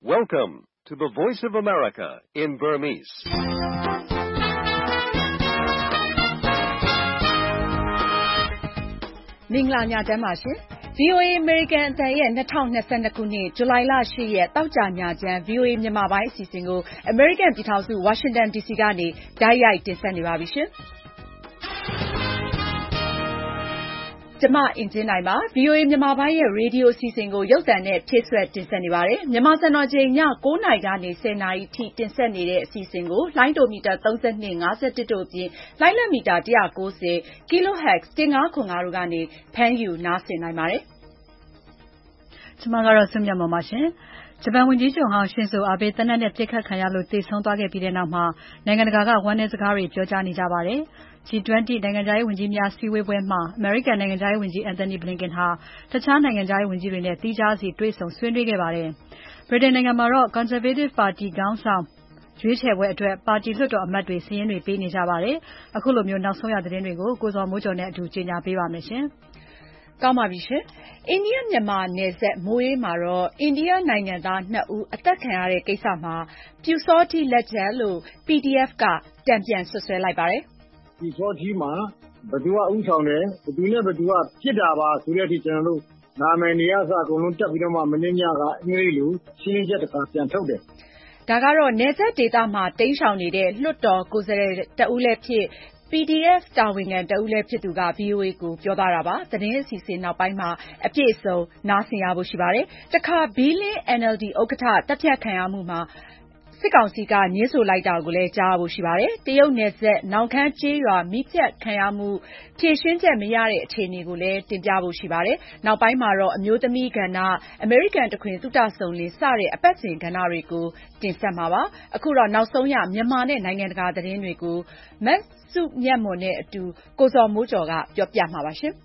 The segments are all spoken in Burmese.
Welcome to the Voice of America in Burmese. ။မင်္ဂလာညချမ်းပါရှင်။ VOA American အသံရဲ့2022ခုနှစ်ဇူလိုင်လ8ရက်တောက်ကြညချမ်း VOA မြန်မာပိုင်းအစီအစဉ်ကို American ပြည်ထောင်စု Washington DC ကနေတိုက်ရိုက်တင်ဆက်နေပါပြီရှင်။ကျမအင်ကြင်းနိုင်ပါ။ VOA မြန်မာပိုင်းရဲ့ရေဒီယိုအစီအစဉ်ကိုရုပ်သံနဲ့ဖြည့်စွက်တင်ဆက်နေပါတယ်။မြန်မာစံတော်ချိန်ည9:00နာရီကနေ10:00နာရီထိတင်ဆက်နေတဲ့အစီအစဉ်ကိုလိုင်းဒိုမီတာ32 51တို့အပြင်လိုင်းလက်မီတာ190 kHz 1505တို့ကနေဖမ်းယူနားဆင်နိုင်ပါတယ်။ကျမကတော့ဆွမြတ်မောင်ပါရှင်။ဂျပန်ဝန်ကြီးချုပ်ဟောင်းရှင်ဇိုအာဘေးတနက်နဲ့ပြစ်ခတ်ခံရလို့သေဆုံးသွားခဲ့ပြီးတဲ့နောက်မှာနိုင်ငံတကာကဝမ်းနည်းစကားတွေပြောကြားနေကြပါတယ်။ G20 နိုင်ငံခြားရေးဝန်ကြီးများစည်းဝေးပွဲမှာ American နိုင်ငံခြားရေးဝန်ကြီး Antony Blinken ဟာတခြားနိုင်ငံခြားရေးဝန်ကြီးတွေနဲ့သီးခြားစီတွေ့ဆုံဆွေးနွေးခဲ့ပါတယ်။ ဗြိတိန်နိုင်ငံမှာတော့ Conservative ပါတီခေါင်းဆောင်ရွေးချယ်ပွဲအတွက်ပါတီလွှတ်တော်အမတ်တွေစာရင်းတွေပေးနေကြပါတယ်။အခုလိုမျိုးနောက်ဆုံးရသတင်းတွေကိုကိုဇော်မိုးကျော်နဲ့အတူကြေညာပေးပါမယ်ရှင်။ကောင်းပါပြီရှင်။အိန္ဒိယမြန်မာနယ်စပ်မိုးရေးမှာတော့အိန္ဒိယနိုင်ငံသား2ဦးအသက်ခံရတဲ့ကိစ္စမှာပျူစောထီးလက်ချက်လို့ PDF ကတံပြန်ဆွဆွဲလိုက်ပါတယ်။ဒီစောထီးမှာဘသူကဥဆောင်တယ်ဘသူနဲ့ဘသူကဖြစ်တာပါဆိုတဲ့အထိကျွန်တော်တို့နာမည်နေရာစအကုန်လုံးတက်ပြီးတော့မှမင်းညကအင်္ဂလိပ်လိုရှင်းလင်းချက်တစ်ခါပြန်ထုတ်တယ်ဒါကတော့နယ်စပ်ဒေသမှာတိမ်းရှောင်နေတဲ့လွှတ်တော်ကိုယ်စားလှယ်တဦးလည်းဖြစ် PDF တာဝန်ခံတဦးလည်းဖြစ်သူက VOA ကိုပြောသွားတာပါ။သတင်းအစီအစဉ်နောက်ပိုင်းမှာအပြည့်အစုံနားဆင်ရဖို့ရှိပါတယ်။တခါဘီလင်း NLD ဥက္ကဋ္ဌတပ်ဖြတ်ခံရမှုမှာစစ်ကောင်စီကညှင်းဆိုလိုက်တာကိုလည်းကြားဖို့ရှိပါတယ်။တရုတ်နယ်စပ်နောင်ခမ်းကျေးရွာမိဖြတ်ခံရမှုဖြေရှင်းချက်မရတဲ့အခြေအနေကိုလည်းတင်ပြဖို့ရှိပါတယ်။နောက်ပိုင်းမှာတော့အမျိုးသမီးကဏ္ဍအမေရိကန်တခွင်သုတဆုံလင်းစတဲ့အပတ်စဉ်ကဏ္ဍတွေကိုတင်ဆက်မှာပါ။အခုတော့နောက်ဆုံးရမြန်မာနဲ့နိုင်ငံတကာသတင်းတွေကိုမစုမြတ်မွန်နဲ့အတူကိုဇော်မိုးကျော်ကပြောပြမှာပါရှင်။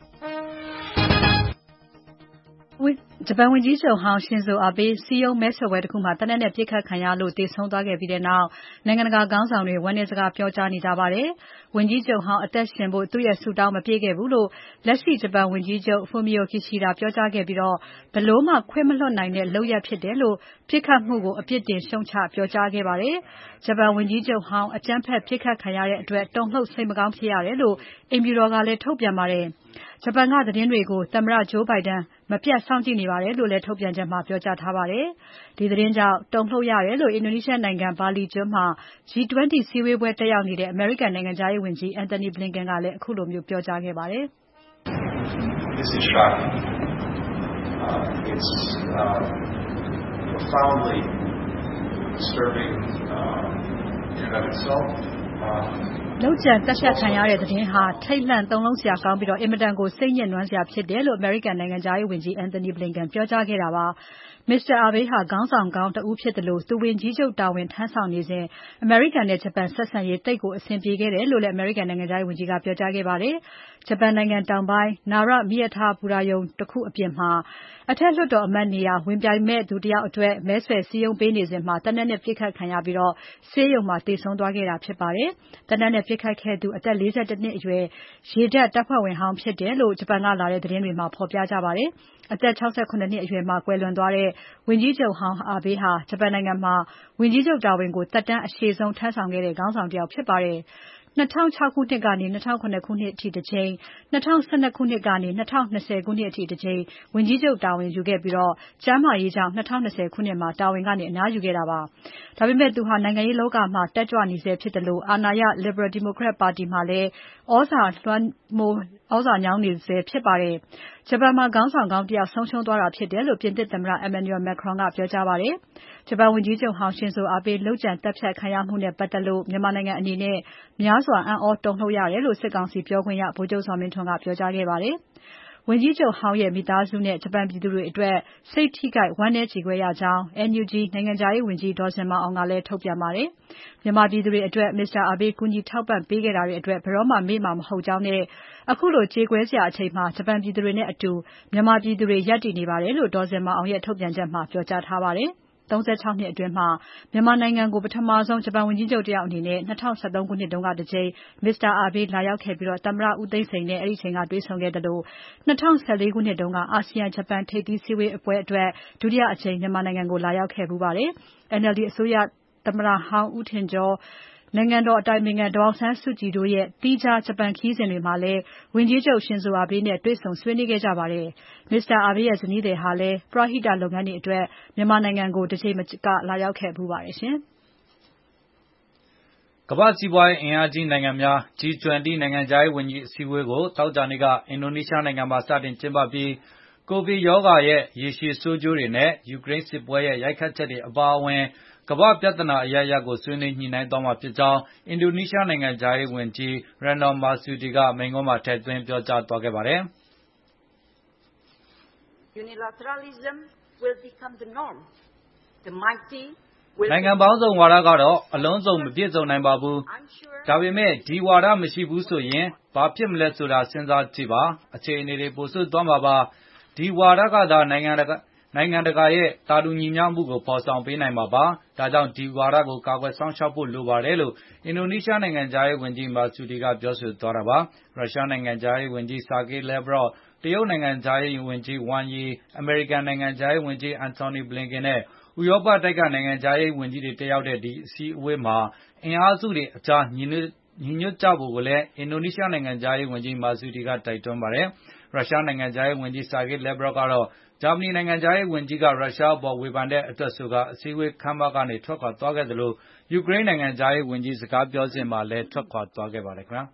ဂျပန်ဝန်ကြီးချုပ်ဟောင်းရှင်ဇိုအာဘေးစီယုံမဲဆွယ်ပွဲတစ်ခုမှာတနက်နဲ့ပြစ်ခတ်ခံရလို့သေဆုံးသွားခဲ့ပြီးတဲ့နောက်နိုင်ငံတကာခေါင်းဆောင်တွေဝမ်းနည်းစကားပြောကြားနေကြပါတယ်။ဝန်ကြီးချုပ်ဟောင်းအသက်ရှင်ဖို့သူ့ရဲ့ဆုတောင်းမပြည့်ခဲ့ဘူးလို့လက်ရှိဂျပန်ဝန်ကြီးချုပ် Fumio Kishida ပြောကြားခဲ့ပြီးတော့ဘလို့မှခွင့်မလွှတ်နိုင်တဲ့လုပ်ရပ်ဖြစ်တယ်လို့ပြစ်ခတ်မှုကိုအပြစ်တင်ရှုံချပြောကြားခဲ့ပါတယ်။ဂျပန်ဝန်ကြီးချုပ်ဟောင်းအကြမ်းဖက်ပြစ်ခတ်ခံရတဲ့အတွက်တုန်လှုပ်စိတ်မကောင်းဖြစ်ရတယ်လို့အိမ်ဖြူတော်ကလည်းထုတ်ပြန်ပါတယ်။ဂျပန်ကသတင်းတွေကိုသမ္မတ Joe Biden မပြတ်စောင့်ကြည့်နေပါတယ်လို့လည်းထုတ်ပြန်ချက်မှာပြောကြားထားပါတယ်။ဒီသတင်းကြောင့်တုန်လှုပ်ရတယ်လို့အင်ဒိုနီးရှားနိုင်ငံဘာလီကျွန်းမှာ G20 စည်းဝေးပွဲတက်ရောက်နေတဲ့အမေရိကန်နိုင်ငံခြားရေးဝန်ကြီး Antony Blinken ကလည်းအခုလိုမျိုးပြောကြားခဲ့ပါတယ်။ This is shocking. It's profoundly disturbing in and of itself. လောက်ကျန်တက်ဖြတ်ခံရတဲ့သတင်းဟာထိတ်လန့်သုံးလုံးစရာကောင်းပြီးတော့အင်မတန်ကိုစိတ်ညစ်နွမ်းစရာဖြစ်တယ်လို့ American နိုင်ငံခြားရေးဝန်ကြီး Antony Blinken ပြောကြားခဲ့တာပါ။ Mr. Abe ဟာခေါင်းဆောင်ကောင်းတဦးဖြစ်တယ်လို့သူဝန်ကြီးချုပ်တာဝန်ထမ်းဆောင်နေစဉ် American နဲ့ဂျပန်ဆက်ဆံရေးတိတ်ကိုအဆင်ပြေခဲ့တယ်လို့လည်း American နိုင်ငံခြားရေးဝန်ကြီးကပြောကြားခဲ့ပါတယ်။ဂျပန်နိုင်ငံတောင်ပိုင်း Nara မီးရထားဘူတာရုံတစ်ခုအပြင်မှာအထက်လွှတ်တော်အမတ်နေရာဝင်ပြိုင်မဲ့သူတယောက်အတွက်မဲဆွယ်စည်းရုံးပေးနေစဉ်မှာတနက်နဲ့ပြစ်ခတ်ခံရပြီးတော့ဆေးရုံမှာသေဆုံးသွားခဲ့တာဖြစ်ပါတယ်။တနက်နဲ့ပြစ်ခတ်ခဲ့သူအသက်41နှစ်အရွယ်ရေတပ်တပ်ဖွဲ့ဝင်ဟောင်းဖြစ်တယ်လို့ဂျပန်ကလာတဲ့သတင်းတွေမှာဖော်ပြကြပါတယ်။အသက်68နှစ်အရွယ်မှာကွယ်လွန်သွားတဲ့ဝန်ကြီးချုပ်ဟောင်းအာဘေးဟာဂျပန်နိုင်ငံမှာဝန်ကြီးချုပ်တာဝန်ကိုသက်တမ်းအရှည်ဆုံးထမ်းဆောင်ခဲ့တဲ့ခေါင်းဆောင်တစ်ယောက်ဖြစ်ပါတယ်။2006ခုနှစ်ကနေ2009ခုနှစ်အထိတစ်ကြိမ်2012ခုနှစ်ကနေ2020ခုနှစ်အထိတစ်ကြိမ်ဝန်ကြီးချုပ်တာဝန်ယူခဲ့ပြီးတော့ကျန်းမာရေးကြောင့်2020ခုနှစ်မှာတာဝန်ကနေအနားယူခဲ့တာပါ။ဒါပေမဲ့သူဟာနိုင်ငံရေးလောကမှာတက်ကြွနေဆဲဖြစ်တယ်လို့အာဏာရ Liberal Democrat ပါတီမှာလည်းဩဇာလွှမ်းမိုးဩဇာညောင်းနေဆဲဖြစ်ပါတယ်။ဂျပန်မှာခေါင်းဆောင်ကောင်းတစ်ယောက်ဆုံးရှုံးသွားတာဖြစ်တယ်လို့ပြင်သစ်သမ္မတ Emmanuel Macron ကပြောကြားပါတယ်။ဂျပန်ဝန်ကြီးချုပ်ဟောင်းရှင်ဇိုအာဘေးလုပ်ကြံတပ်ဖြတ်ခံရမှုနဲ့ပတ်သက်လို့မြန်မာနိုင်ငံအနေနဲ့များစွာအံ့ဩတုန်လှုပ်ရတယ်လို့စစ်ကောင်စီပြောခွင့်ရဗိုလ်ချုပ်ဇော်မင်းထွန်းကပြောကြားခဲ့ပါတယ်။ဝန်ကြီးချုပ်ဟောင်းရဲ့မိသားစုနဲ့ဂျပန်ပြည်သူတွေအတွက်စိတ်ထိခိုက်ဝမ်းနည်းကြေကွဲရကြောင်း NUG နိုင်ငံခြားရေးဝန်ကြီးဒေါ်ဇင်မာအောင်ကလည်းထုတ်ပြန်ပါတယ်။မြန်မာပြည်သူတွေအတွက် Mr. Abe ကူညီထောက်ပံ့ပေးခဲ့တာတွေအတွက်ဘယ်တော့မှမေ့မှာမဟုတ်ကြောင်းနဲ့အခုလိုကြေကွဲစရာအချိန်မှာဂျပန်ပြည်သူတွေနဲ့အတူမြန်မာပြည်သူတွေရပ်တည်နေပါတယ်လို့ဒေါ်ဇင်မာအောင်ရဲ့ထုတ်ပြန်ချက်မှာပြောကြားထားပါတယ်။ 36 နှစ်အတွင်းမှာမြန်မာနိုင်ငံကိုပထမဆုံးဂျပန်ဝန်ကြီးချုပ်တယောက်အနေနဲ့2013 ခုနှစ်တုန်းကတစ်ကြိမ် Mr. Abe လာရောက်ခဲ့ပြီးသမ္မတဦးသိန်းစိန်နဲ့အဲ့ဒီချိန်ကတွေ့ဆုံခဲ့တယ်လို့2014 ခုနှစ်တုန်းကအာဆီယံဂျပန်ထိပ်သီးစည်းဝေးပွဲအတွက်ဒုတိယအကြိမ်မြန်မာနိုင်ငံကိုလာရောက်ခဲ့ဖူးပါတယ်။ NLD အစိုးရသမ္မတဟောင်းဦးထင်ကျော်နိုင်ငံတော်အတိုင်ပင်ခံဒေါ်အောင်ဆန်းစုကြည်တို့ရဲ့သီးခြားဂျပန်ခရီးစဉ်တွေမှာလည်းဝန်ကြီးချုပ်ရှင်ဇိုအာဘေးနဲ့တွေ့ဆုံဆွေးနွေးခဲ့ကြပါတယ်။ Mr. Abe ရဲ့ဇနီးသည်ဟာလည်းပရဟိတလုပ်ငန်းတွေအတွက်မြန်မာနိုင်ငံကိုတစ်ချိန်မကလာရောက်ခဲ့ဖူးပါတယ်ရှင်။ကမ္ဘာ့စီးပွားရေးအင်အားကြီးနိုင်ငံများ G20 နိုင်ငံခြားရေးဝန်ကြီးအစည်းအဝေးကိုသောကြာနေ့ကအင်ဒိုနီးရှားနိုင်ငံမှာစတင်ကျင်းပပြီးကိုဗစ်ရောဂါရဲ့ရေရှည်ဆိုးကျိုးတွေနဲ့ယူကရိန်းစစ်ပွဲရဲ့ရိုက်ခတ်ချက်တွေအပါအဝင်ကမ္ဘာ့ပြဿနာအရပ်ရပ်ကိုဆွေးနွေးညှိနှိုင်းသွားမှာဖြစ်ကြောင်းအင်ဒိုနီးရှားနိုင်ငံခြားရေးဝန်ကြီး Retno Marsudi ကမိန့်ခွန်းမှာထည့်သွင်းပြောကြားသွားခဲ့ပါတယ်။ Unilateralism will become the norm. The mighty နိုင်ငံပေါင်းစုံဝါဒကတော့အလုံးစုံမပြည့်စုံနိုင်ပါဘူး။ဒါပေမဲ့ဒီဝါဒမရှိဘူးဆိုရင်ဘာဖြစ်မလဲဆိုတာစဉ်းစားကြည့်ပါ။အခြေအနေတွေပိုဆိုးသွားမှာပါ။ဒီဝါဒကသာနိုင်ငံတကာရဲ့တာတူညီမျှမှုကိုဖော်ဆောင်ပေးနိုင်မှာပါ။ဒါကြောင့်ဒီဝါဒကိုကာကွယ်စောင့်ရှောက်ဖို့လိုပါတယ်လို့အင်ဒိုနီးရှားနိုင်ငံခြားရေးဝန်ကြီး Marsudi ကပြောဆိုသွားတာပါ။ရုရှားနိုင်ငံခြားရေးဝန်ကြီး Sergey Lavrov တရုတ်နိုင်ငံခြားရေးဝန်ကြီး Wang Yi အမေရိကန်နိုင်ငံခြားရေးဝန်ကြီး Antony Blinken နဲ့ဥရောပတိုက်ကနိုင်ငံခြားရေးဝန်ကြီးတွေတက်ရောက်တဲ့ဒီအစည်းအဝေးမှာအင်အားစုတွေအကြားညီညွတ်ကြဖို့လည်းအင်ဒိုနီးရှားနိုင်ငံခြားရေးဝန်ကြီး Marsudi ကတိုက်တွန်းပါတယ်။ရုရှားနိုင်ငံခြားရေးဝန်ကြီး Sergey Lavrov ကတော့ဂျာမနီနိုင်ငံခြားရေးဝန်ကြီးကရုရှားအပေါ်ဝေဖန်တဲ့အတွက်ဆိုကာအစည်းအဝေးခန်းမကနေထွက်ခွါသွားခဲ့သလိုယူကရိန်းနိုင်ငံခြားရေးဝန်ကြီးစကားပြောစဉ်မှာလည်းထွက်ခွါသွားခဲ့ပါတယ်ခင်ဗျာ။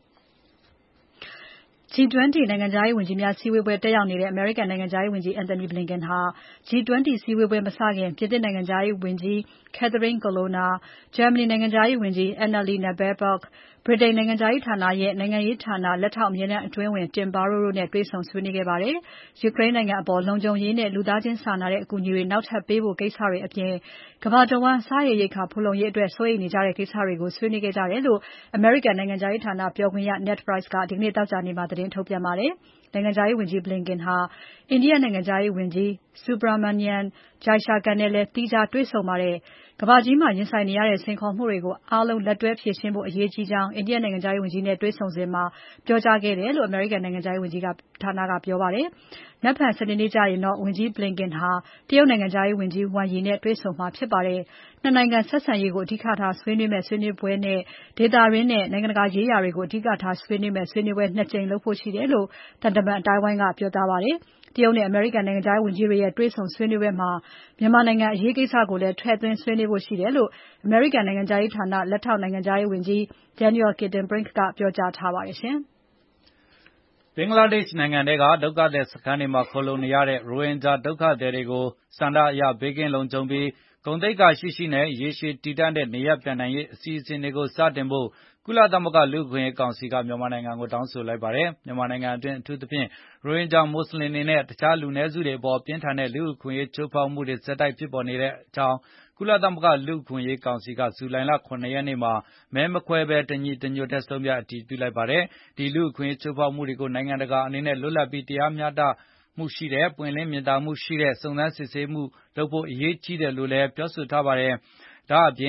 G20 နိုင်ငံခြားရေးဝန်ကြီးများစည်းဝေးပွဲတက်ရောက်နေတဲ့အမေရိကန်နိုင်ငံခြားရေးဝန်ကြီး Antony Blinken ဟာ G20 စည်းဝေးပွဲမစခင်ပြင်သစ်နိုင်ငံခြားရေးဝန်ကြီး Catherine Colonna, ဂျာမနီနိုင်ငံခြားရေးဝန်ကြီး Annalena Baerbock, ဗြိတိန်နိုင်ငံခြားရေးဌာနရဲ့နိုင်ငံရေးဌာနလက်ထောက်အမြဲတမ်းအတွင်းဝန် Tim Barrow တို့နဲ့တွေ့ဆုံဆွေးနွေးခဲ့ပါတယ်။ ယူကရိန်းနိုင်ငံအပေါ်လုံခြုံရေးနဲ့လူသားချင်းစာနာတဲ့အကူအညီတွေနောက်ထပ်ပေးဖို့ကိစ္စတွေအပြင်ကမ္ဘာတဝန်းစားရေရိက္ခာဖူလုံရေးအတွက်စိုးရိမ်နေကြတဲ့ကိစ္စတွေကိုဆွေးနွေးခဲ့ကြတယ်လို့အမေရိကန်နိုင်ငံခြားရေးဌာနပြောခွင့်ရ Ned Price ကဒီကနေ့သောကြာနေ့မှာသတင်းထုတ်ပြန်ပါတယ်။ နိုင်ငံခြားရေးဝန်ကြီး Blinken ဟာအိန္ဒိယနိုင်ငံခြားရေးဝန်ကြီး Subrahmanyam Jaishankar နဲ့လည်းသီးခြားတွေ့ဆုံပါတယ်။ ကမ္ဘာကြီးမှာရင်ဆိုင်နေရတဲ့စိန်ခေါ်မှုတွေကိုအားလုံးလက်တွဲဖြေရှင်းဖို့အရေးကြီးကြောင်းအိန္ဒိယနိုင်ငံခြားရေးဝန်ကြီးနဲ့တွေ့ဆုံစဉ်မှာပြောကြားခဲ့တယ်လို့အမေရိကန်နိုင်ငံခြားရေးဝန်ကြီးဌာနကပြောပါတယ်။နက်ဖြန်စနေနေ့ကျရင်တော့ဝန်ကြီး Blinken ဟာတရုတ်နိုင်ငံခြားရေးဝန်ကြီး Wang Yi နဲ့တွေ့ဆုံမှာဖြစ်ပါတယ်။နှစ်နိုင်ငံဆက်ဆံရေးကိုအဓိကထားဆွေးနွေးမယ့်ဆွေးနွေးပွဲနဲ့ဒေသတွင်းနဲ့နိုင်ငံတကာရေးရာတွေကိုအဓိကထားဆွေးနွေးမယ့်ဆွေးနွေးပွဲ 2 ကြိမ်လုပ်ဖို့ရှိတယ်လို့သံတမန်အသိုင်းအဝိုင်းကပြောကြားပါတယ်။တရုတ်နဲ့အမေရိကန်နိုင်ငံခြားရေးဝန်ကြီးတွေရဲ့တွေ့ဆုံဆွေးနွေးပွဲမှာမြန်မာနိုင်ငံအရေးကိစ္စကိုလည်းထည့်သွင်းဆွေးနွေးဖို့ရှိတယ်လို့အမေရိကန်နိုင်ငံခြားရေးဌာနလက်ထောက်နိုင်ငံခြားရေးဝန်ကြီး Daniel Kritenbrink ကပြောကြားထားပါတယ်ရှင်။ဘင်္ဂလားဒေ့ရှ်နိုင်ငံထဲကဒုက္ခသည်စခန်းတွေမှာခိုလှုံနေရတဲ့ရိုဟင်ဂျာဒုက္ခသည်တွေကိုဆန္ဒအရဘေးကင်းလုံခြုံပြီးဂုဏ်သိက္ခာရှိရှိနဲ့ရေရှည်တည်တံ့တဲ့နေရပ်ပြန်နိုင်ရေးအစီအစဉ်တွေကိုစတင်ဖို့ကုလသမဂ္ဂလူ့အခွင့်အရေးကောင်စီကမြန်မာနိုင်ငံကိုတောင်းဆိုလိုက်ပါတယ်။မြန်မာနိုင်ငံအတွင်းအထူးသဖြင့်ရိုဟင်ဂျာမွတ်စလင်တွေနဲ့တခြားလူနည်းစုတွေအပေါ်ပြင်းထန်တဲ့လူ့အခွင့်အရေးချိုးဖောက်မှုတွေဆက်တိုက်ဖြစ်ပေါ်နေတဲ့အကြောင်းကုလသမဂ္ဂလူ့အခွင့်အရေးကောင်စီကဇူလိုင်လ 7 ရက်နေ့မှာမဲမခွဲဘဲတညီတညွတ်တည်းဆုံးဖြတ်အတည်ပြုလိုက်ပါတယ်။ဒီလူ့အခွင့်အရေးချိုးဖောက်မှုတွေကိုနိုင်ငံတကာအနေနဲ့လွတ်လပ်ပြီးတရားမျှတမှုရှိတဲ့ပွင့်လင်းမြင်သာမှုရှိတဲ့စုံစမ်းစစ်ဆေးမှုလုပ်ဖို့အရေးကြီးတယ်လို့လည်းပြောဆိုထားပါတယ်။ဒါ့အပြင်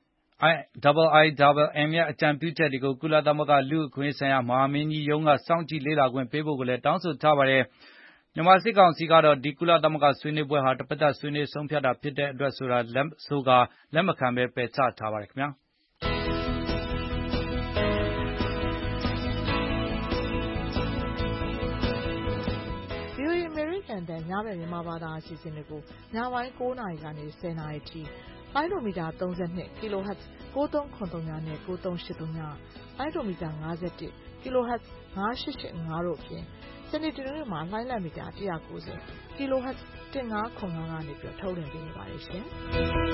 IIMM ရဲ့အကြံပြုချက်တွေကိုကုလသမဂ္ဂလူ့အခွင့်အရေးဆိုင်ရာမဟာမင်းကြီးရုံးကစောင့်ကြည့်လေ့လာခွင့်ပေးဖို့ကိုလည်းတောင်းဆိုထားပါတယ်။မြန်မာစစ်ကောင်စီကတော့ဒီကုလသမဂ္ဂဆွေးနွေးပွဲဟာတပတ်သက်ဆွေးနွေးဆုံးဖြတ်တာဖြစ်တဲ့အတွက်ဆိုကာလက်မခံဘဲပယ်ချထားပါတယ်ခင်ဗျာ။ VOA အမေရိကန်တန်ညဘက်မြန်မာဘာသာအစီအစဉ်တွေကိုညပိုင်း9 နာရီကနေ 10 နာရီထိပိုင်းလိုမီတာ32 kHz 9393နဲ့9383ညပိုင်းလိုမီတာ51 kHz 9885တို့အပြင်စနေတနင်္ဂနွေမှာလှိုင်းလံမီတာ190 kHz 1505ကနေထုတ်လွှင့်ပေးနေပါတယ်ရှင်။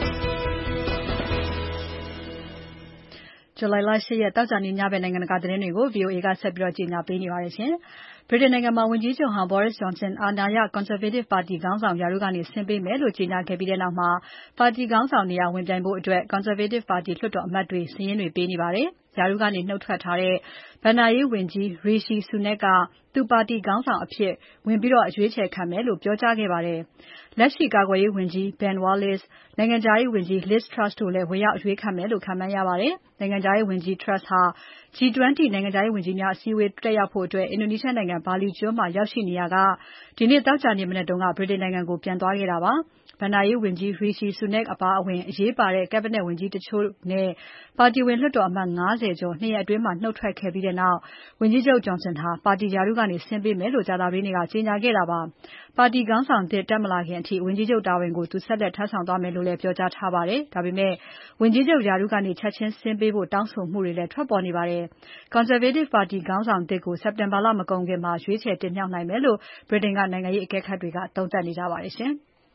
ဇူလိုင်လ 8 ရက်သောကြာနေ့ညဘက်နိုင်ငံတကာသတင်းတွေကို VOA ကဆက်ပြီးကြေညာပေးနေပါတယ်ရှင်။ဗြိတိန်နိုင်ငံမှာဝန်ကြီးချုပ်ဟောင်း Boris Johnson အာဏာရ Conservative ပါတီခေါင်းဆောင်ရာထူးကနေဆင်းပေးမယ်လို့ကြေညာခဲ့ပြီးနောက်မှာပါတီခေါင်းဆောင်နေရာဝင်ပြိုင်ဖို့Conservative ပါတီလွှတ်တော်အမတ်တွေစာရင်းတွေပေးနေပါတယ်။ရာထူးကနေနှုတ်ထွက်ထားတဲ့ဘဏ္ဍာရေးဝန်ကြီး Rishi Sunak ကသူပါတီခေါင်းဆောင်အဖြစ်ဝင်ပြီးအရွေးချယ်ခံမယ်လို့ပြောကြားခဲ့ပါတယ်။ လက်ရှိကာကွယ်ရေးဝန်ကြီး Ben Wallace နိုင်ငံခြားရေးဝန်ကြီး Liz Truss တို့လည်းဝင်ရောက်အရွေးခံမယ်လို့ခန့်မှန်းရပါတယ်။ နိုင်ငံခြားရေးဝန်ကြီး Truss ဟာ G20 နိုင်ငံခြားရေးဝန်ကြီးများအစည်းအဝေးတက်ရောက်ဖို့ အင်ဒိုနီးရှားနိုင်ငံဘာလီကျွန်းမှာရောက်ရှိနေရာက ဒီနေ့သောကြာနေ့မနက်က ဗြိတိန်နိုင်ငံကိုပြန်သွားခဲ့တာပါ။ ဘဏ္ဍာရေးဝန်ကြီး Rishi Sunak အပါအဝင်အရေးပါတဲ့ Cabinet ဝန်ကြီးတချို့နဲ့ပါတီဝင်လွှတ်တော်အမတ် ၅၀ ကျော် ၂ ရက်အတွင်းနုတ်ထွက်ခဲ့ပြီးနောက် ဝန်ကြီးချုပ် Johnson ဟာပါတီရာထူးကနေဆင်းပေးမယ်လို့ကြာသပတေးနေ့ကကြေညာခဲ့တာပါ။ ပါတီခေါင်းဆောင်သစ်တက်မလာခင်အထိ ဝန်ကြီးချုပ်တာဝန်ကိုသူဆက်လက်ထမ်းဆောင်သွားမယ်လို့လည်းပြောကြားထားပါတယ်။ ဒါပေမဲ့ ဝန်ကြီးချုပ်ရာထူးကနေချက်ချင်းဆင်းပေးဖို့တောင်းဆိုမှုတွေလည်းထွက်ပေါ်နေပါတယ်။ Conservative ပါတီခေါင်းဆောင်သစ်ကို စက်တင်ဘာလမကုန်ခင်ရွေးချယ်တင်မြှောက်နိုင်မယ်လို့ ဗြိတိန်ကနိုင်ငံရေးအကဲခတ်တွေကသုံးသပ်နေကြပါတယ်။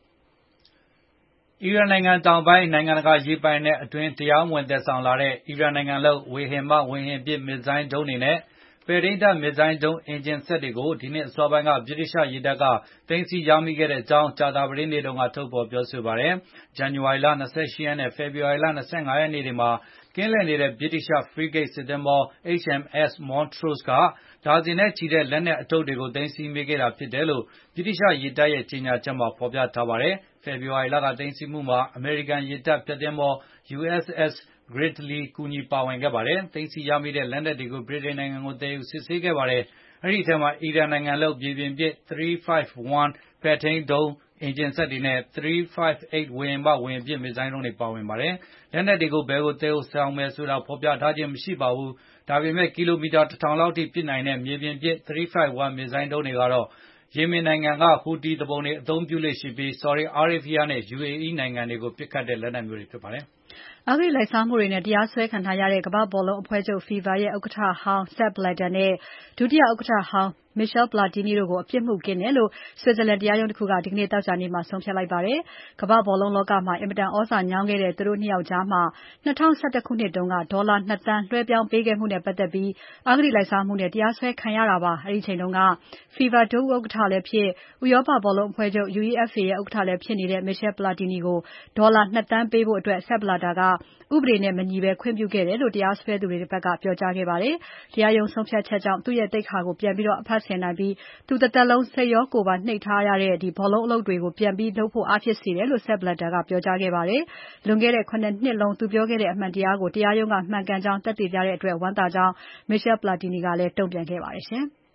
အီရန်နိုင်ငံတောင်ပိုင်း နိုင်ငံတကာရေပိုင်နက်အတွင်းတရားမဝင်သယ်ဆောင်လာတဲ့အီရန်နိုင်ငံလုပ်ဝေဟင်မှဝေဟင်ပစ်မစ်ဇိုင်းဒုံးတွေနဲ့ပဲ့ထိန်းတပ်မစ်ဇိုင်းဒုံးအင်ဂျင်စက်တွေကိုဒီနေ့အစောပိုင်းကဗြိတိသျှရေတပ်ကသိမ်းဆည်းရမိခဲ့ကြောင်းကြာသပတေးနေ့တုန်းကထုတ်ဖေါ်ပြောဆိုပါတယ်။ ဇန်နဝါရီလ ၂၈ ရက်နဲ့ ဖေဖေါ်ဝါရီလ ၂၅ ရက်နေ့တွေမှာကင်းလှည့်နေတဲ့ဗြိတိသျှဖရီးဂိတ်စစ်သင်္ဘော HMS Montrose ကဒါဇင်နဲ့ချီတဲ့လက်နက်အတုတွေကိုသိမ်းဆည်းမိခဲ့တာဖြစ်တယ်လို့ဗြိတိသျှရေတပ်ရဲ့ကြေညာချက်မှာဖေါ်ပြထားပါတယ်။ ဖေဖေါ်ဝါရီလကသိမ်းဆည်းမှုမှာအမေရိကန်ရေတပ်ဖျက်သင်္ဘော USS Gridley ကူညီပါဝင်ခဲ့ပါတယ်။ သိမ်းဆည်းရမိတဲ့လက်နက်တွေကိုဗြိတိန်နိုင်ငံကိုသယ်ယူစစ်ဆေးခဲ့ပါတယ်။ အဲဒီအထဲမှာအီရန်နိုင်ငံလုပ်မြေပြင်ပစ် 351 ပဲ့ထိန်းဒုံးအင်ဂျင်စက်တွေနဲ့ 358 ဝေဟင်မှဝေဟင်ပစ်မစ်ဇိုင်းဒုံးတွေပါဝင်ပါတယ်။ လက်နက်တွေကိုဘယ်ကိုသယ်ဆောင်မယ်ဆိုတာဖေါ်ပြထားခြင်းမရှိပါဘူး။ ဒါပေမဲ့ကီလိုမီတာ ၁,၀၀၀ လောက်အထိပစ်နိုင်တဲ့မြေပြင်ပစ် 351 မစ်ဇိုင်းဒုံးတွေကတော့ ယီမင်နိုင်ငံကဟူသီသူပုန်တွေအသုံးပြုလေ့ရှိပြီး ဆော်ဒီအာရေဗျနဲ့ UAE နိုင်ငံတွေကိုပစ်ခတ်တဲ့လက်နက်မျိုးတွေဖြစ်ပါတယ်။အဂတိလိုက်စားမှုတွေနဲ့တရားစွဲခံထားရတဲ့ကမ္ဘာ့ဘောလုံးအဖွဲ့ချုပ် FIFA ရဲ့ဥက္ကဋ္ဌဟောင်း Sepp Blatter နဲ့ ဒုတိယဥက္ကဋ္ဌဟောင်း Michel Platini တို့ကိုအပြစ်မှုကင်းတယ်လို့ Switzerland တရားရုံးတခုကဒီနေ့သောကြာနေ့မှာဆုံးဖြတ်လိုက်ပါတယ်။ ကမ္ဘာ့ဘောလုံးလောကမှာအင်မတန်သြဇာညောင်းခဲ့တဲ့သူတို့ ၂ ယောက်ကြား ၂၀၁၁ ခုနှစ်တုန်းကဒေါ်လာ ၂ သန်းလွှဲပြောင်းပေးခဲ့မှုနဲ့ပတ်သက်ပြီးအဂတိလိုက်စားမှုနဲ့တရားစွဲခံရတာပါ။ အဲဒီအချိန်က FIFA ဒုဥက္ကဋ္ဌလည်းဖြစ်ဥရောပဘောလုံးအဖွဲ့ချုပ် UEFA ရဲ့ဥက္ကဋ္ဌလည်းဖြစ်နေတဲ့ Michel Platini ကိုဒေါ်လာ ၂ သန်းပေးဖို့ Sepp Blatter ကဥပဒေနဲ့မညီဘဲခွင့်ပြုခဲ့တယ်လို့တရားစွဲသူတွေဘက်ကပြောကြားခဲ့ပါတယ်။ တရားရုံးဆုံးဖြတ်ချက်ကြောင့်သူ့ရဲ့သိက္ခာကိုပြန်ပြီးအဖတ်ဆယ်နိုင်ပြီး သူတသက်လုံးစိတ်ရောကိုယ်ပါနှိပ်ထားရတဲ့ဘောလုံးအလုပ်တွေကိုပြန်လုပ်ဖို့အားဖြစ်စေတယ်လို့ Sepp Blatter ကပြောကြားခဲ့ပါတယ်။ လွန်ခဲ့တဲ့ ၇ နှစ်လုံးသူပြောခဲ့တဲ့အမှန်တရားကိုတရားရုံးကမှန်ကန်ကြောင်းသက်သေပြတဲ့အတွက်ဝမ်းသာကြောင်း Michel Platini ကလည်းတုံ့ပြန်ခဲ့ပါတယ်။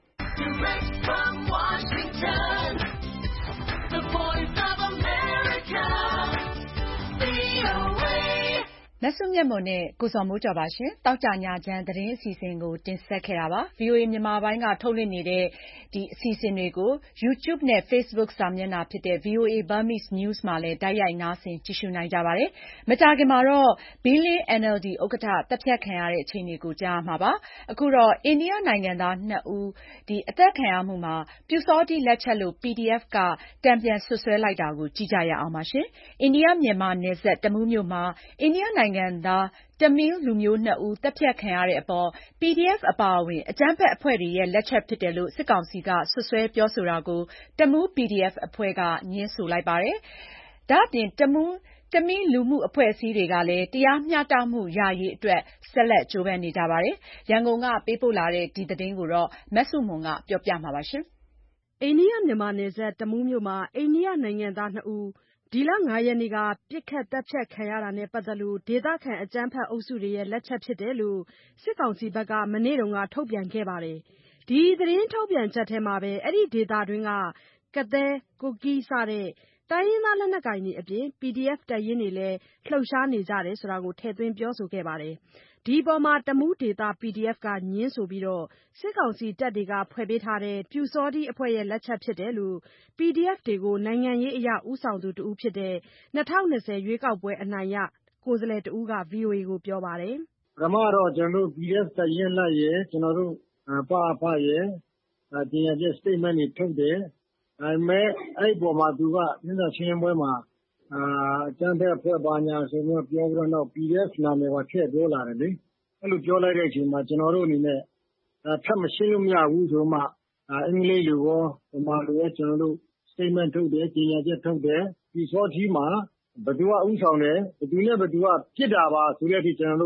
VOA မစုမြတ်မွန်နဲ့ ကိုဇော်မိုးကျော်ပါရှင်။ သောကြာညချမ်းသတင်းအစီအစဉ်ကိုတင်ဆက်ခဲ့တာပါ။ VOA မြန်မာပိုင်းကထုတ်လွှင့်နေတဲ့ ဒီအစီအစဉ်တွေကို YouTube နဲ့ Facebook စာမျက်နှာဖြစ်တဲ့ VOA Burmese News မှာလည်းတိုက်ရိုက်နားဆင်ကြည့်ရှုနိုင်ကြပါတယ်။ မကြာခင်မှာတော့ ဘီလင်း NLD ဥက္ကဋ္ဌသတ်ဖြတ်ခံရတဲ့အခြေအနေကိုကြားရမှာပါ။ အခုတော့ အိန္ဒိယနိုင်ငံသား ၂ ဦးအသတ်ခံရမှုမှာ ပျူစောထီးလက်ချက်လို့ PDF ကတန်ပြန်စွပ်စွဲလိုက်တာကိုကြည့်ကြရအောင်ပါ။ အိန္ဒိယ-မြန်မာနယ်စပ် တမူးမြို့မှာ အိန္ဒိယနိုင်ငံသား တမီးလူမျိုး ၂ ဦးသတ်ဖြတ်ခံရတဲ့အပေါ် PDF အပါအဝင်အကြမ်းဖက်အဖွဲ့တွေရဲ့လက်ချက်ဖြစ်တယ်လို့ စစ်ကောင်စီကစွပ်စွဲပြောဆိုတာကို တမူး PDF အဖွဲ့ကငြင်းဆိုလိုက်ပါတယ်။ ဒါ့အပြင် တမီးလူမှုအဖွဲ့အစည်းတွေကလည်း တရားမျှတမှုရရေးအတွက် ဆက်လက်ကြိုးပမ်းနေကြပါတယ်။ ရန်ကုန်ကပေးပို့လာတဲ့ဒီသတင်းကို မဆုမွန်ကပြောပြပါမယ်။အိန္ဒိယ-မြန်မာနယ်စပ် တမူးမြို့မှာ အိန္ဒိယနိုင်ငံသား ၂ ဦး ဒီလ ၅ ရက်နေ့က ပစ်ခတ်သတ်ဖြတ်ခံရတာနဲ့ပတ်သက်လို့ ဒေသခံအကြမ်းဖက်အုပ်စုတွေရဲ့လက်ချက်ဖြစ်တယ်လို့ စစ်ကောင်စီဘက်က မနေ့ကထုတ်ပြန်ခဲ့ပါတယ်။ ဒီသတင်းထုတ်ပြန်ချက်ထဲမှာပဲ အဲဒီဒေသတွင်းက ကသည်း၊ ကူကီး စတဲ့တိုင်းရင်းသားလက်နက်ကိုင်တွေအပြင် PDF တပ်ရင်းတွေလည်း လှုပ်ရှားနေကြတယ်ဆိုတာကို ထည့်သွင်းပြောဆိုခဲ့ပါတယ်။ ဒီအပေါ် တမူးဒေသ PDF ကငြင်းဆိုပြီး စစ်ကောင်စီတပ်တွေကဖွဲ့ပေးထားတဲ့ ပျူစောထီးအဖွဲ့ရဲ့လက်ချက်ဖြစ်တယ်လို့ PDF တွေကို နိုင်ငံရေးအရဦးဆောင်သူတဦးဖြစ်တဲ့ ၂၀၂၀ ရွေးကောက်ပွဲအနိုင်ရကိုယ်စားလှယ်တဦးက VOA ကိုပြောပါတယ်။ “ပထမတော့ ကျနော်တို့ PDF တပ်ရင်းအလိုက်ရယ် ကျနော်တို့ ပအဖရယ် ကြေညာချက် Statement တွေထုတ်တယ်။ ဒါပေမဲ့ အဲဒီအပေါ်မှာ သူက သတင်းစာရှင်းလင်းပွဲမှာ အကြမ်းဖက်အဖွဲ့ ဘာညာဆိုပြီးတော့ပြောပြီးတော့ နောက် PDF နာမည်ပါထည့်ပြောလာတယ်လေ။ အဲလိုပြောလိုက်တဲ့အချိန်မှာ ကျနော်တို့အနေနဲ့ ထပ်မရှင်းလို့မရဘူးဆိုပြီးမှ အင်္ဂလိပ်လိုရော ဗမာလိုရော ကျနော်တို့ Statement ထုတ်တယ်။ ကြေညာချက်ထုတ်တယ်။ ပျူစောထီးမှာ ဘယ်သူကဦးဆောင်တယ် ဘယ်သူနဲ့ဘယ်သူက ဖြစ်တာပါဆိုတဲ့အထိ ကျနော်တို့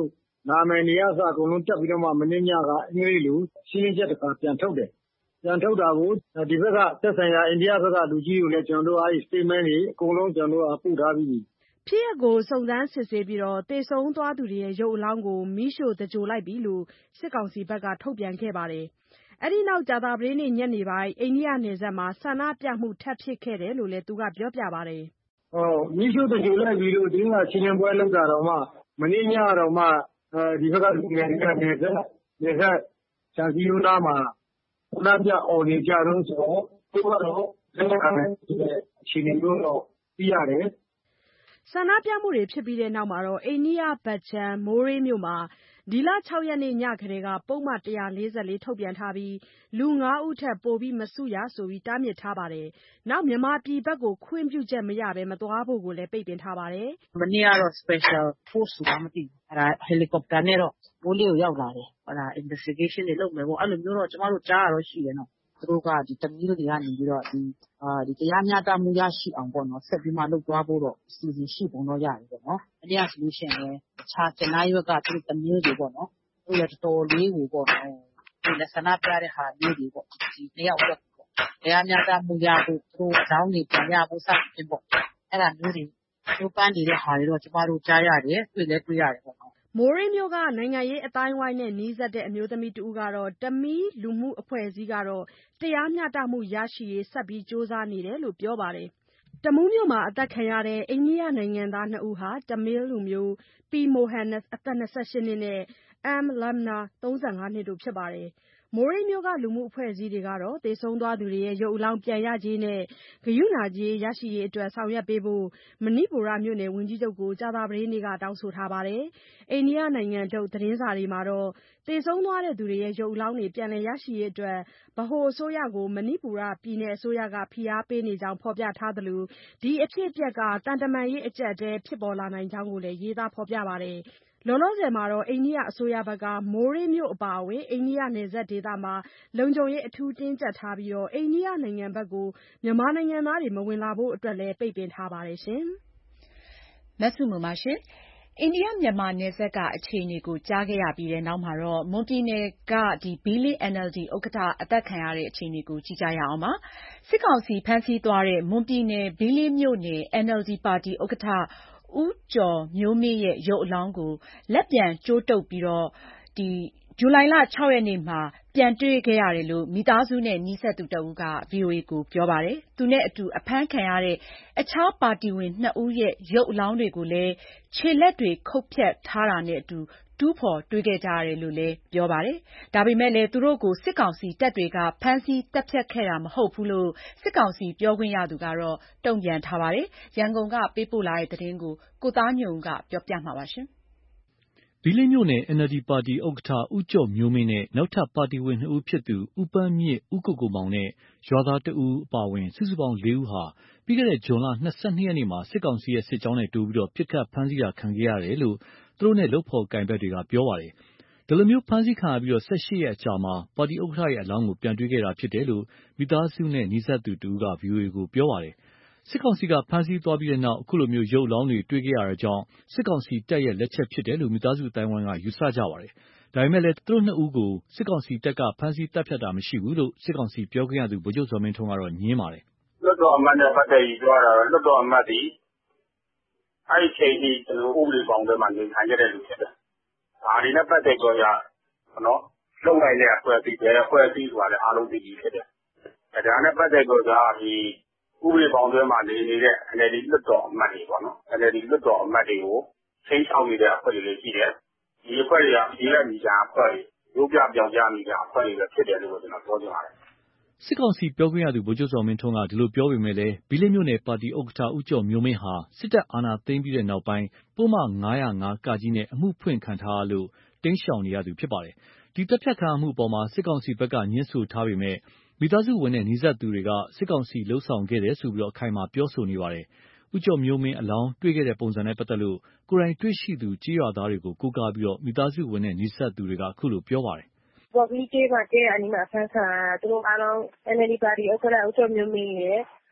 နာမည်နေရာစအကုန်လုံးတက်ပြီးတော့မှမင်းညကအင်္ဂလိပ်လိုရှင်းလင်းချက်တစ်ခါပြန်ထုတ်တယ်ပြန်ထုတ်တာကိုဒီဘက်ကသက်ဆိုင်ရာအိန္ဒိယဘက်ကလူကြီးကိုလည်းကျွန်တော်တို့အဲဒီ statement တွေအကုန်လုံးကျွန်တော်တို့ပို့ထားပြီးဖြစ်ရပ်ကိုစုံစမ်းစစ်ဆေးပြီးသေဆုံးသွားသူတွေရဲ့ရုပ်အလောင်းကိုမီးရှို့သဂြိုဟ်လိုက်ပြီလို့စစ်ကောင်စီဘက်ကထုတ်ပြန်ခဲ့ပါတယ်။အဲဒီနောက်ကြာသပတေးနေ့ညနေပိုင်းအိန္ဒိယနယ်စပ်မှာဆန္ဒပြမှုထပ်ဖြစ်ခဲ့တယ်လို့လည်းသူကပြောပြပါတယ်။မီးရှို့သဂြိုဟ်လိုက်ပြီလို့တင်းကရှင်းလင်းပွဲလုပ်တာတော့မှမနေ့ညတော့မှဒီဘက်ကလူငယ်တွေကနေဆက်ချန်စီယိုနာမှာဆန္ဒပြအော်နေကြတော့ဆိုတော့သူကတော့လက်ခံတယ်အခြေအနေမျိုးတော့သိရတယ်ဆန္ဒပြမှုတွေဖြစ်ပြီးတဲ့နောက်မှာတော့အိန္ဒိယဘတ်ချန်မိုးရေးမြို့မှာဒီလ6ရက်နေ့ညခရဲကပုံမှန်144ထုတ်ပြန်ထားပြီးလူ9ဦးထက်ပိုပြီးမစုရဆိုပြီးတားမြစ်ထားပါတယ်။နောက်မြန်မာပြည်ဘက်ကိုခွင့်ပြုချက်မရဘဲမသွားဖို့ကိုလည်းပိတ်ပင်ထားပါတယ်။မနေ့ကတော့ special force ဆိုတာမသိဘူး။အဲ့ဒါ helicopter နဲ့တော့ဘိုးလေးကိုရောက်လာတယ်။အဲ့ဒါ investigation တွေလုပ်မယ်ပေါ့အဲ့လိုမျိုးတော့ကျမတို့ကြားရတော့ရှိတယ်နော်။သူတို့ကဒီတမီးတွေကနေပြီးတော့ဒီတရားမျှတမှုရရှိအောင်ပေါ့နော်ဆက်ပြီးမှလုပ်သွားဖို့တော့စီစဉ်ရှိပုံတော့ရတယ်ပေါ့နော်။အဲ့ဒီ solution လည်းအခြားကျန်တဲ့ဘက်ကသူတို့တမီးတွေပေါ့နော်။သူလည်းတော်တော်လေးကိုပေါ့နော်။ဒီလက်ဆန္ဒပြတဲ့ဟာမျိုးတွေပေါ့ဒီနှစ်ယောက်တော့တရားမျှတမှုရဖို့သူတို့အကြောင်းတွေပြန်ရဖို့စသဖြင့်ပေါ့အဲ့ဒါမျိုးတွေသူပန်းနေတဲ့ဟာတွေတော့ကျမတို့ကြားရတယ်တွေ့လည်းတွေ့ရတယ်ပေါ့နော်မိုးရေးမျိုးကနိုင်ငံရေးအတိုင်းဝိုင်းနဲ့နှီးစပ်တဲ့အမျိုးသမီးတူကတော့တမီးလူမှုအဖွဲ့အစည်းကတော့တရားမျှတမှုရရှိရေးဆက်ပြီးစ조사နေတယ်လို့ပြောပါတယ်။တမူးမြို့မှာအသက်ခံရတဲ့အိန္ဒိယနိုင်ငံသား2ဦးဟာတမီးလူမျိုးပီမိုဟန်နက်အသက်28နှစ်နဲ့အမ်လမ်နာ35နှစ်တို့ဖြစ်ပါတယ်။မိုးရေးမျိုးကလူမှုအဖွဲ့အစည်းတွေကတော့သေဆုံးသွားသူတွေရဲ့ရုပ်အလောင်းပြန်ရခြင်းနဲ့ဂရုဏာကြေးရရှိရေးအတွက်ဆောင်ရွက်ပေးဖို့မဏိပူရမြို့နယ်ဝန်ကြီးချုပ်ကိုကြာသပတေးနေ့ကတောင်းဆိုထားပါတယ်။အိန္ဒိယနိုင်ငံထုတ်သတင်းစာတွေမှာတော့သေဆုံးသွားတဲ့သူတွေရဲ့ရုပ်အလောင်းတွေပြန်လည်ရရှိရေးအတွက်ဗဟိုအစိုးရကိုမဏိပူရပြည်နယ်အစိုးရကဖိအားပေးနေကြောင်းဖော်ပြထားသလိုဒီအဖြစ်အပျက်ကတန်တမာရေးအကျပ်အတည်းဖြစ်ပေါ်လာနိုင်ကြောင်းကိုလည်းရေးသားဖော်ပြပါတယ်။လောလောဆယ်မှာတော့အိန္ဒိယအစိုးရဘက်ကမိုးရေးမြို့အပါအဝင်အိန္ဒိယနယ်စပ်ဒေသမှာလုံခြုံရေးအထူးတင်းကျပ်ထားပြီးအိန္ဒိယနိုင်ငံဘက်ကိုမြန်မာနိုင်ငံသားတွေမဝင်လာဖို့အတွက်လည်းပိတ်ပင်ထားပါတယ်။မဆုမွန်ပါရှင်။အိန္ဒိယမြန်မာနယ်စပ်ကအခြေအနေကိုကြားခဲ့ရပြီးတဲ့နောက်မှာတော့မွန်ပြည်နယ်ကဘီလင်း NLD ဥက္ကဋ္ဌအသက်ခံရတဲ့အခြေအနေကိုကြည့်ကြရအောင်ပါ။စစ်ကောင်စီဖမ်းဆီးသွားတဲ့မွန်ပြည်နယ်ဘီလင်းမြို့နယ် NLD ပါတီဥက္ကဋ္ဌဦးကျော်မျိုးမင်းရဲ့ရုပ်အလောင်းကိုလက်ပြန်ကြိုးတုပ်ပြီးဇူလိုင်လ6ရက်နေ့မှာပြန်တွေ့ခဲ့ရတယ်လို့မိသားစုနဲ့နီးစပ်သူတဦးက VOA ကိုပြောပါတယ်။သူနဲ့အတူအဖမ်းခံရတဲ့အခြားပါတီဝင်2ဦးရဲ့ရုပ်အလောင်းတွေကိုလည်းခြေလက်တွေခုတ်ဖြတ်ထားတာနဲ့အတူတူးဖော်တွေ့ခဲ့ကြရတယ်လို့လည်းပြောပါတယ်။ဒါပေမဲ့လည်းသူတို့ကိုစစ်ကောင်စီတပ်တွေကဖမ်းဆီးတပ်ဖြတ်ခဲ့တာမဟုတ်ဘူးလို့စစ်ကောင်စီပြောခွင့်ရသူကတော့တုံ့ပြန်ထားပါတယ်။ရန်ကုန်ကပေးပို့လာတဲ့သတင်းကိုကိုသားညွန့်ကပြောပြမှာပါရှင်။ဘီလင်းမြို့နယ် NLD ပါတီဥက္ကဋ္ဌဦးကျော်မျိုးမင်းနဲ့နောက်ထပ်ပါတီဝင်2ဦးဖြစ်သူဦးပန်းမြင့်ဦးကိုကိုမောင်နဲ့ရွာသား1ဦးအပါအဝင်စုစုပေါင်း4ဦးဟာပြီးခဲ့တဲ့ဇွန်လ22ရက်နေ့မှာစစ်ကောင်စီရဲ့စစ်ကြောင်းနဲ့တိုးပြီးပစ်ခတ်ဖမ်းဆီးတာခံခဲ့ရတယ်လို့သူတို့နဲ့လုပ်ဖော်ကိုင်ဘက်တွေကပြောပါတယ်။ဒီလိုဖမ်းဆီးခံရပြီး18ရက်အကြာမှာပါတီဥက္ကဋ္ဌရဲ့အလောင်းကိုပြန်တွေ့ခဲ့တာဖြစ်တယ်လို့မိသားစုနဲ့နီးစပ်သူတဦးက VOA ကိုပြောပါတယ်။စစ်ကောင်စီကဖမ်းဆီးသွားပြီးတဲ့နောက်အခုလိုရုပ်အလောင်းတွေတွေ့ခဲ့ရတာကြောင့်စစ်ကောင်စီတပ်ရဲ့လက်ချက်ဖြစ်တယ်လို့မိသားစုအတိုင်းဝိုင်းကယူဆကြပါတယ်။ဒါပေမဲ့လည်းသူတို့2ဦးကိုစစ်ကောင်စီတပ်ကဖမ်းဆီးတပ်ဖြတ်တာမရှိဘူးလို့စစ်ကောင်စီပြောခွင့်ရသူဗိုလ်ချုပ်ဇော်မင်းထွန်းကတော့ငြင်းပါတယ်။လွှတ်တော်အမတ်နဲ့ပတ်သက်ပြီးပြောတာတော့လွှတ်တော်အမတ်ဒီအဲ့ဒီချိန်ကြီးကျွန်တော်ဥပဒေပေါင်းထဲမှာနေထိုင်ကြတဲ့လူဖြစ်တယ်။ဒါဒီနဲ့ပတ်သက်ကြရနော်လုံနိုင်တဲ့အဖွဲ့အစည်းတွေအဖွဲ့အစည်းဆိုတာလည်းအားလုံးသိပြီးဖြစ်တယ်။ဒါနဲ့ပတ်သက်ကြဒီဥပဒေပေါင်းထဲမှာနေတဲ့ NLD လွှတ်တော်အမတ်တွေပေါ့နော် NLD လွှတ်တော်အမတ်တွေကိုချိန်ဆောင်နေတဲ့အဖွဲ့တွေလည်းရှိတယ်။ဒီအဖွဲ့တွေကပြည်လက်မိသားအဖွဲ့တွေရုပ်ပြပြောင်းကြမိတာအဖွဲ့တွေလည်းဖြစ်တယ်လို့ကျွန်တော်ပြောချင်ပါတယ်။စစ်ကောင်စီပြောခွင့်ရသူဗိုလ်ချုပ်ဇော်မင်းထွန်းကဒီလိုပြောပေမဲ့လည်းဘီလင်းမြို့နယ်ပါတီဥက္ကဋ္ဌဦးကျော်မျိုးမင်းဟာစစ်တပ်အာဏာသိမ်းပြီးတဲ့နောက်ပိုင်းပုဒ်မ905 ကကြီးနဲ့အမှုဖွင့်ခံထားရလို့တိမ်းရှောင်နေရသူဖြစ်ပါတယ်။ဒီတပ်ဖြတ်ခံရမှုအပေါ်စစ်ကောင်စီဘက်ကညှင်းဆိုထားပေမဲ့မိသားစုဝင်နဲ့နီးစပ်သူတွေကစစ်ကောင်စီလှုပ်ဆောင်ခဲ့တယ်ဆိုပြီးအခိုင်အမာပြောဆိုနေပါတယ်။ဦးကျော်မျိုးမင်းအလောင်းတွေ့ခဲ့တဲ့ပုံစံနဲ့ပတ်သက်လို့ကိုယ်တိုင်တွေ့ရှိသူကြေးရွာသားတွေကိုကိုးကားပြီးမိသားစုဝင်နဲ့နီးစပ်သူတွေကအခုလိုပြောပါတယ်။ပေါ်ပြီးတေးမှာအနီးမှာဆန်းဆန်းသူတို့အားလုံး NLD ပါတီဥက္ကဋ္ဌဦးကျော်မျိုးမင်းရဲ့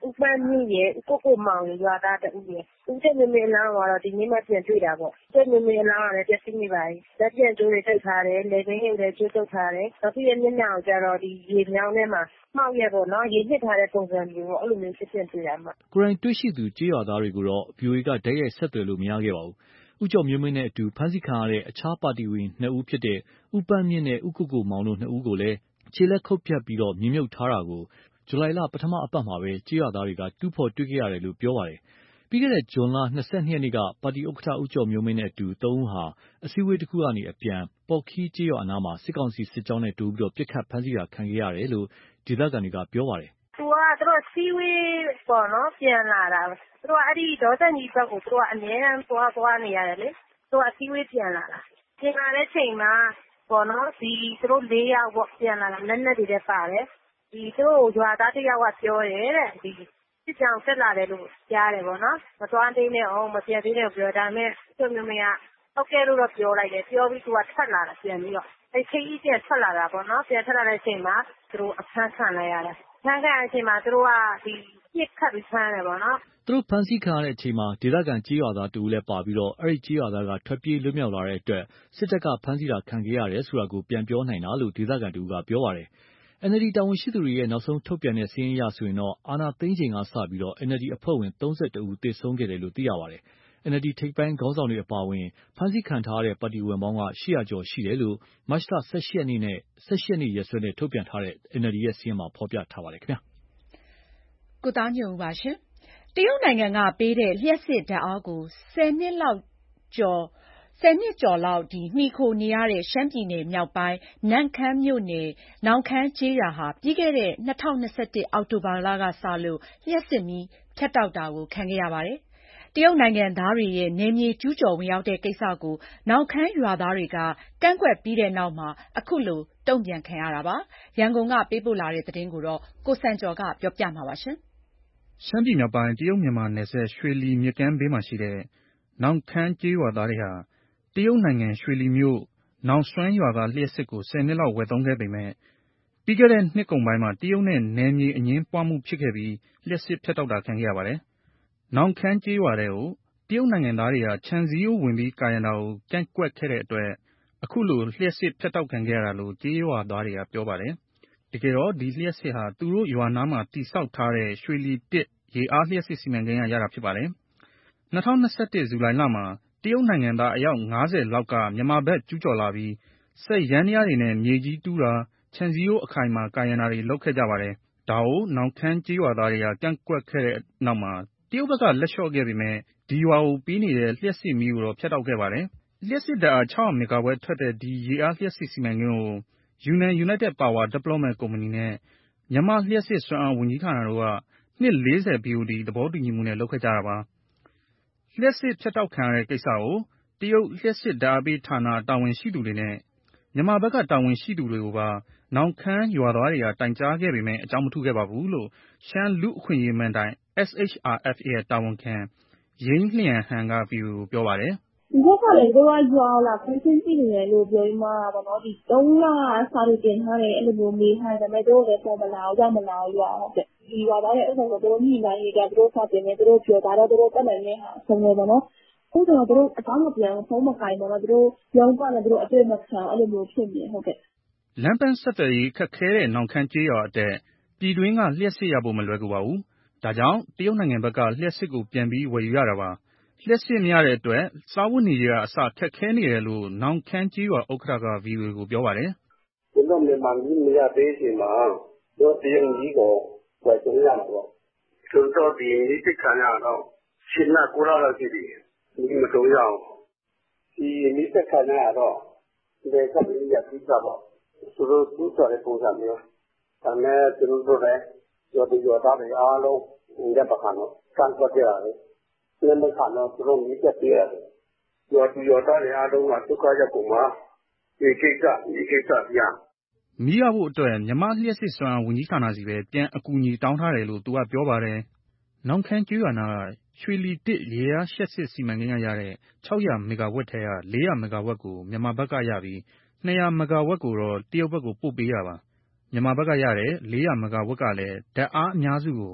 ဦးပန်းမြင့်ရဲ့ဦးကိုမောင်ရဲ့ရွာသားတဦးရဲ့ဦးတဲ့မေမေအလောင်းကတော့ဒီနေ့မှပြန်တွေ့တာပေါ့တဲ့မေမေအလောင်းကလည်းပြည့်စုံနေပါပြီလက်ပြန်ကျိုးတွေတုတ်ထားတယ်လေပင်တွေလည်းကျိုးတုတ်ထားတယ်နောက်ပြီးရမျက်နှာကိုကျတော့ဒီရေမြောင်းထဲမှာမှောက်ရပေါ့နော်ရေနစ်ထားတဲ့ပုံစံမျိုးပေါ့အဲ့လိုမျိုးဖြစ်တွေ့ရမှာကိုရိုင်းတွေ့ရှိသူကြေးရွာသားတွေကိုတော့ VOA ကတိုက်ရိုက်ဆက်သွယ်လို့မရခဲ့ပါဘူးဦးကျော်မျိုးမင်းနဲ့အတူဖမ်းဆီးခံရတဲ့အခြားပါတီဝင်2ဦးဖြစ်တဲ့ဦးပန်းမြင့်နဲ့ဦးကိုမောင်တို့2ဦးကိုလည်းခြေလက်ခုတ်ဖြတ်ပြီးမြေမြုပ်ထားတာကိုဇူလိုင်လပထမအပတ်မှာပဲကြေးရွာသားတွေကတူးဖော်တွေ့ခဲ့ရတယ်လို့ပြောပါတယ်ပြီးခဲ့တဲ့ဇွန်လ22ရက်နေ့ကပါတီဥက္ကဋ္ဌဦးကျော်မျိုးမင်းနဲ့အတူ3ဦးဟာအစည်းအဝေးတစ်ခုကနေအပြန်ပေါ်ခီးကြေးရွာအနားမှာစစ်ကောင်စီစစ်ကြောင်းနဲ့တိုးပြီးပစ်ခတ်ဖမ်းဆီးတာခံခဲ့ရတယ်လို့ဒေသခံတွေကပြောပါတယ်သူတို့စီဝေးပေါ့နော်ပြန်လာတာသူတို့အဲ့ဒီဒေါသကြီးဘက်ကိုသူတို့အမြဲတမ်းသွားနေရတယ်လေသူတို့အစည်းအဝေးပြန်လာတာပြန်လာတဲ့ချိန်မှာပေါ့နော်ဒီသူတို့4ယောက်ပေါ့ပြန်လာတာလက်နက်တွေလည်းပါတယ်ဒီသူတို့ရွာသားတစ်ယောက်ကပြောတယ်တဲ့ဒီစစ်ကြောင်တက်လာတယ်လို့ကြားတယ်ပေါ့နော်မသွားသေးနဲ့အောင်မပြန်သေးနဲ့ပြောဒါပေမဲ့သူမျိုးမရဟုတ်ကဲ့လို့တော့ပြောလိုက်တယ်ပြောပြီးသူကထွက်လာတာပြန်ပြီးတော့အဲ့ခေကြီးပြန်ထွက်လာတာပေါ့နော်ပြန်ထွက်လာတဲ့အချိန်မှာသူတို့အဖမ်းခံလိုက်ရတယ်ဖမ်းခံရတဲ့အချိန်မှာသူတို့ကဒီပြစ်ခတ်ပြီးဖမ်းတယ်ပေါ့နော်သူတို့ဖမ်းဆီးခံရတဲ့အချိန်မှာဒေသခံကြေးရွာသားတူလည်းပါပြီးအဲ့ဒီကြေးရွာသားကထွက်ပြေးလွတ်မြောက်လာတဲ့အတွက်စစ်တပ်ကဖမ်းဆီးတာခံခဲ့ရတယ်ဆိုတာကိုပြန်ပြောနိုင်တာလို့ဒေသခံတူကပြောပါတယ်NLD တာဝန်ရှိသူတွေရဲ့နောက်ဆုံးထုတ်ပြန်တဲ့စာရင်းအရဆိုရင်အာဏာသိမ်းချိန်ကစပြီးNLD အဖွဲ့ဝင်31ဦးသေဆုံးခဲ့တယ်လို့သိရပါတယ်။ NLD ထိပ်ပိုင်းခေါင်းဆောင်တွေအပါအဝင်ဖမ်းဆီးခံထားရတဲ့ပါတီဝင်ပေါင်း800ကျော်ရှိတယ်လို့မတ်လ18ရက်နေ့နဲ့18ရက်နေ့ရက်စွဲနဲ့ထုတ်ပြန်ထားတဲ့ NLD ရဲ့စာရင်းမှာဖော်ပြထားပါတယ်ခင်ဗျာ။ကိုသားညွန့်ဦးပါရှင်။တရုတ်နိုင်ငံကပေးတဲ့လျှပ်စစ်ဓာတ်အားကို10နှစ်ကျော်လောက်မှီခိုနေရတဲ့ရှမ်းပြည်နယ်မြောက်ပိုင်းနမ့်ခမ်းမြို့နယ်နောင်ခမ်းကျေးရွာဟာပြီးခဲ့တဲ့2021အောက်တိုဘာလကစလို့လျှပ်စစ်မီးဖြတ်တောက်တာကိုခံခဲ့ရပါတယ်။တရုတ်နိုင်ငံသားတွေရဲ့နယ်မြေကျူးကျော်ဝင်ရောက်တဲ့ကိစ္စကိုနောင်ခမ်းရွာသားတွေကကန့်ကွက်ပြီးတဲ့နောက်မှာအခုလိုတုံ့ပြန်ခံရတာပါ။ရန်ကုန်ကပေးပို့လာတဲ့သတင်းကိုကိုစံကျော်ကပြောပြမှာပါ။ ရှမ်းပြည်မြောက်ပိုင်းတရုတ်မြန်မာနယ်စပ်ရွှေလီမြစ်ကမ်းဘေးမှာရှိတဲ့နောင်ခမ်းကျေးရွာသားတွေဟာတရုတ်နိုင်ငံရွှေလီမြို့နောင်ဆွမ်းရွာကလျှပ်စစ်ကို10နှစ်လောက်ဝယ်သုံးခဲ့ပေမဲ့ပြီးခဲ့တဲ့နှစ်ကုန်ပိုင်းမှာတရုတ်နဲ့နယ်မြေအငြင်းပွားမှုဖြစ်ခဲ့ပြီးလျှပ်စစ်ဖြတ်တောက်တာခံခဲ့ရပါတယ်။နောင်ခမ်းကျေးရွာထဲကိုတရုတ်နိုင်ငံသားတွေကခြံစည်းရိုးဝင်ပြီးကာရံတာကိုကန့်ကွက်ခဲ့တဲ့အတွက်အခုလိုလျှပ်စစ်ဖြတ်တောက်ခံခဲ့ရတာလို့ကျေးရွာသားတွေကပြောပါတယ်။တကယ်တော့ဒီလျှပ်စစ်ဟာသူတို့ရွာနားမှာတည်ဆောက်ထားတဲ့ရွှေလီ1ရေအားလျှပ်စစ်စီမံကိန်းကရတာဖြစ်ပါတယ်။2021ဇူလိုင်လမှာတရုတ်နိုင်ငံသားအယောက်50လောက်ကမြန်မာဘက်ကျူးကျော်လာပြီးစက်ယန္တရားတွေနဲ့မြေကြီးတူးတာခြံစည်းရိုးအခိုင်မာကာရံတာတွေလုပ်ခဲ့ကြပါတယ်။ဒါကိုနောင်ခမ်းကျေးရွာသားတွေကကန့်ကွက်ခဲ့တဲ့နောက်မှာတရုတ်ဘက်ကလက်လျှော့ခဲ့ပေမဲ့ဒီရွာကိုပေးနေတဲ့လျှပ်စစ်မီးကိုတော့ဖြတ်တောက်ခဲ့ပါတယ်။လျှပ်စစ်ဓာတ်အား600မီဂါဝက်ထွက်တဲ့ဒီရေအားလျှပ်စစ်စီမံကိန်းကိုယူနန် United Power Development ကုမ္ပဏီနဲ့မြန်မာလျှပ်စစ်စွမ်းအားဝန်ကြီးဌာနတို့ကနှစ်40 BOD သဘောတူညီမှုနဲ့လုပ်ခဲ့ကြတာပါ။လျှပ်စစ်ဖြတ်တောက်ခံရတဲ့ကိစ္စကိုတရုတ်လျှပ်စစ်ဓာတ်အားပေးဌာနတာဝန်ရှိသူတွေနဲ့မြန်မာဘက်ကတာဝန်ရှိသူတွေကိုပါနောင်ခမ်းရွာသားတွေကတိုင်ကြားခဲ့ပေမဲ့အကြောင်းမထူးခဲ့ပါဘူးလို့ရှမ်းလူ့အခွင့်အရေးမဏ္ဍိုင် SHRF ရဲ့တာဝန်ခံယိန်းလျံဟန်က VOA ကိုပြောပါတယ်။ဒီဘက်ကလည်းသူကရွာလာဖမ်းဆင်းကြည့်နေတယ်လို့ပြောပြီးမှပေါ့နော်ဒီ3လစာတွေတင်ထားတယ်အဲ့လိုမျိုးမေးထားတယ်ဒါပေမဲ့တို့လည်းပေါ်မလာဘူးရောက်မလာဘူးရွာဟုတ်တယ်ဒီရွာသားရဲ့ဥစ္စာဆိုတို့ညှိနှိုင်းနေကြတို့စာတင်နေတို့ပြောတာတော့တို့တက်နိုင်နေဟာဆုံးနေပါတော့ခုတော့တို့အကောင်းမပြန်ဖုံးမကင်တော့တို့ရုံးကလည်းတို့အတွေ့မခံအဲ့လိုမျိုးဖြစ်နေဟုတ်ကဲ့လမ်းပန်းဆက်သွယ်ရေးခက်ခဲတဲ့နောင်ခမ်းကျေးရွာအတက်ပြည်တွင်းကလျှက်စစ်ရဖို့မလွယ်ကူပါဘူးဒါကြောင့်တရုတ်နိုင်ငံဘက်ကလျှက်စစ်ကိုပြန်ပြီးဝယ်ယူရတာပါလျှက်စစ်မရတဲ့အတွက်စားဝတ်နေရေးကအစခက်ခဲနေတယ်လို့နောင်ခမ်းကျေးရွာဥက္ကဋ္ဌက VOA ကိုပြောပါတယ်ကျွန်တော်မြန်မာပြည်မရသေးချိန်မှာတို့တရုတ်ကြီးကိုဝယ်သုံးရမှာပေါ့ဆိုတော့ဒီနေ့တိခါရတော့ရှင်းလာကိုလာတော့ကြည့်တယ်ဒီမတော်ရအောင်ဒီနေ့တက်ခါရတော့ဒီကနေ့ရပြီးတော့ဆိုတော့သူ့တော်တဲ့ပုံစံမျိုးဒါနဲ့သူတို့လည်းရောသားတွေအားလုံးညပခါတော့ကန့်ကွက်ကြရတယ်လည်းမခါတော့သူတို့မြစ်ပြည့်ရတယ်ရောသားတွေအားလုံးကဒုက္ခရောက်ကုန်မှာဒီကိစ္စပြမီးရဖို့အတွက်မြန်မာလျှက်စစ်စွမ်းဝန်ကြီးဌာနစီပဲပြန်အကူအညီတောင်းထားတယ်လို့သူကပြောပါတယ်။နောင်ခမ်းကျွေးရွာနာရွှေလီ1ရေအားလျှက်စစ်စီမံကိန်းကရတဲ့600မီဂါဝက်ထဲက400မီဂါဝက်ကိုမြန်မာဘက်ကရပြီး200မီဂါဝက်ကိုတော့တရုတ်ဘက်ကိုပို့ပေးရပါမြန်မာဘက်ကရတဲ့400မီဂါဝက်ကလည်းဓာတ်အားအများစုကို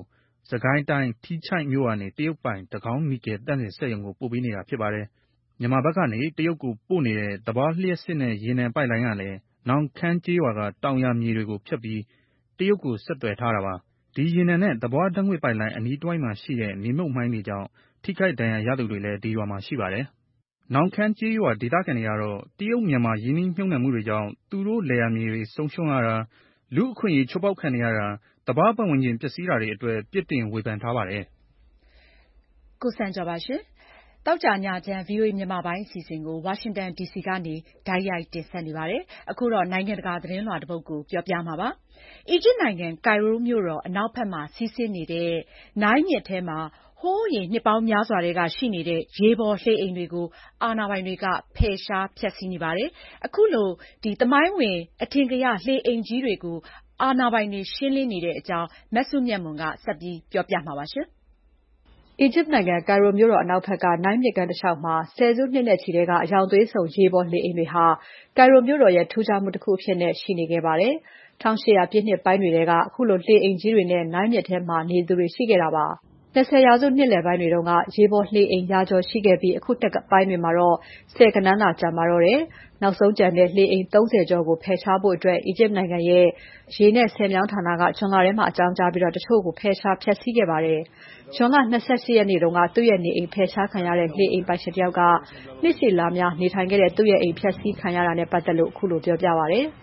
စကိုင်းတိုင်းထီးချိုင့်မြို့ကနေတရုတ်ပိုင်တကောင်းနီကယ်သန့်စင်စက်ရုံကိုပို့ပေးနေတာဖြစ်ပါတယ်။မြန်မာဘက်ကနေတရုတ်ကိုပို့နေတဲ့သဘာဝလျှပ်စစ်နဲ့ရေနံပိုက်လိုင်းကလည်းနောင်ခမ်းကျေးရွာကတောင်ယာမြေတွေကိုဖြတ်ပြီးတရုတ်ကိုဆက်သွယ်ထားတာပါ။ဒီရေနံနဲ့သဘာဝဓာတ်ငွေ့ပိုက်လိုင်းအနီးတစ်ဝိုက်မှာရှိတဲ့နေမှုန့်မိုင်းတွေကြောင့်ထိခိုက်ဒဏ်ရာရသူတွေလည်းဒီရွာမှာရှိပါတယ်။နောင်ခမ်းကျေးရွာဒေသခံတွေကတော့တရုတ်မြန်မာရင်းနှီးမြှုပ်နှံမှုတွေကြောင့်သူတို့လယ်ယာမြေတွေဆုံးရှုံးရတာလူ့အခွင့်အရေးချိုးဖောက်ခံနေရတာသဘာဝပတ်ဝန်းကျင်ပျက်စီးတာတွေအတွက်ပြစ်တင်ဝေဖန်ထားပါတယ်။ကိုစံကျော်ပါရှင်။သောကြာညချမ်း VOA မြန်မာပိုင်းအစီအစဉ်ကိုဝါရှင်တန်ဒီစီကနေတိုက်ရိုက်တင်ဆက်နေပါတယ်။အခုတော့နိုင်ငံတကာသတင်းလွှာတစ်ပုဒ်ကိုပြောပြမှာပါ။အီဂျစ်နိုင်ငံကိုင်ရိုမြို့တော်အနောက်ဘက်မှာစီးဆင်းနေတဲ့နိုင်းမြစ်ထဲမှာဟိုးအရင်နှစ်ပေါင်းများစွာထဲကရှိနေတဲ့ရေပေါ်လှေအိမ်တွေကိုအာဏာပိုင်တွေကဖယ်ရှားဖျက်ဆီးနေပါတယ်။အခုလိုသမိုင်းဝင်အထင်ကရလှေအိမ်ကြီးတွေကိုအာဏာပိုင်တွေရှင်းလင်းနေတဲ့အကြောင်းမစုမြတ်မွန်ကဆက်ပြီးပြောပြမှာပါရှင်။အီဂျစ်နိုင်ငံကိုင်ရိုမြို့တော်အနောက်ဘက်ကနိုင်းမြစ်ကမ်းတစ်လျှောက်မှာဆယ်စုနှစ်နဲ့ချီထဲကအယောင်သွေးဆုံရေပေါ်လှေအိမ်တွေဟာကိုင်ရိုမြို့တော်ရဲ့ထူးခြားမှုတစ်ခုအဖြစ်နဲ့ရှိနေခဲ့ပါတယ်။ 1800 ပြည့်နှစ်ပိုင်းတွေထဲကအခုလိုလှေအိမ်ကြီးတွေနဲ့နိုင်းမြစ်ထဲမှာနေသူတွေရှိခဲ့တာပါ။20 ရာစုနှစ်လယ်ပိုင်းတွေတုန်းကရေပေါ်လှေအိမ်ရာကျော်ရှိခဲ့ပြီးအခုတက်ပိုင်းတွေမှာတော့ဆယ်ဂဏန်းသာကျန်ပါတော့တယ်။နောက်ဆုံးကျန်တဲ့လှေအိမ်30ကျော်ကိုဖယ်ရှားဖို့အတွက်အီဂျစ်နိုင်ငံရဲ့ရေနဲ့ဆည်မြောင်းဌာနကဇွန်လထဲမှာအကြောင်းကြားပြီးတချို့ကိုဖယ်ရှားဖျက်ဆီးခဲ့ပါတယ်။ဇွန်လ 28 ရက်နေ့တုန်းကသူ့ရဲ့နေအိမ်ဖယ်ရှားခံရတဲ့လှေအိမ်ပိုင်ရှင်တစ်ယောက်ကနှစ်ရှည်လများနေထိုင်ခဲ့တဲ့သူ့ရဲ့အိမ်ဖျက်ဆီးခံရတာနဲ့ပတ်သက်လို့အခုလိုပြောပြပါတယ်။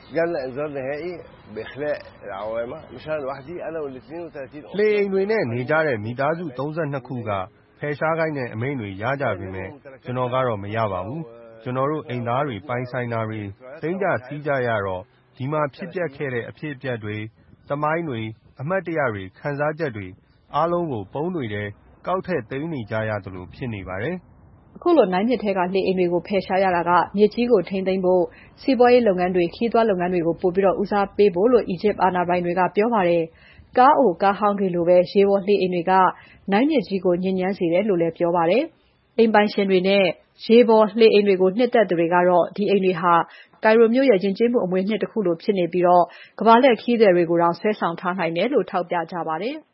လှေအိမ်တွေနဲ့နေကြတဲ့မိသားစု32ခုကဖယ်ရှားခိုင်းတဲ့အမိန့်တွေရကြပေမဲ့ကျွန်တော်ကတော့မရပါဘူး။ကျွန်တော်တို့အိမ်သားတွေပိုင်ဆိုင်တာတွေသိမ်းကြစီးကြရတော့ဒီမှာဖြစ်ပျက်ခဲ့တဲ့အဖြစ်အပျက်တွေသမိုင်းတွေအမှတ်တရတွေခံစားချက်တွေအားလုံးကိုပုံးတွေထဲကောက်ထည့်သိမ်းနေကြရသလိုဖြစ်နေပါတယ်။အခုလိုနိုင်မြစ်ထဲကလှေအိမ်တွေကိုဖယ်ရှားရတာကမြစ်ကြီးကိုထိန်းသိမ်းဖို့စီးပွားရေးလုပ်ငန်းတွေခီးသွွားလုပ်ငန်းတွေကိုပိုပြီးဦးစားပေးဖို့လို့အီဂျစ်အာဏာပိုင်တွေကပြောပါတယ်။ကားအိုကားဟောင်းတွေလိုပဲရေပေါ်လှေအိမ်တွေကနိုင်မြစ်ကြီးကိုညစ်ညမ်းစေတယ်လို့လည်းပြောပါတယ်။အိမ်ပိုင်ရှင်တွေနဲ့ရေပေါ်လှေအိမ်တွေကိုနှစ်သက်သူတွေကတော့ဒီအိမ်တွေဟာကိုင်ရိုမြို့ရဲ့ယဉ်ကျေးမှုအမွေအနှစ်တစ်ခုလိုဖြစ်နေပြီးကမ္ဘာလှည့်ခရီးသည်တွေကိုတောင်ဆွဲဆောင်ထားနိုင်တယ်လို့ထောက်ပြကြပါတယ်။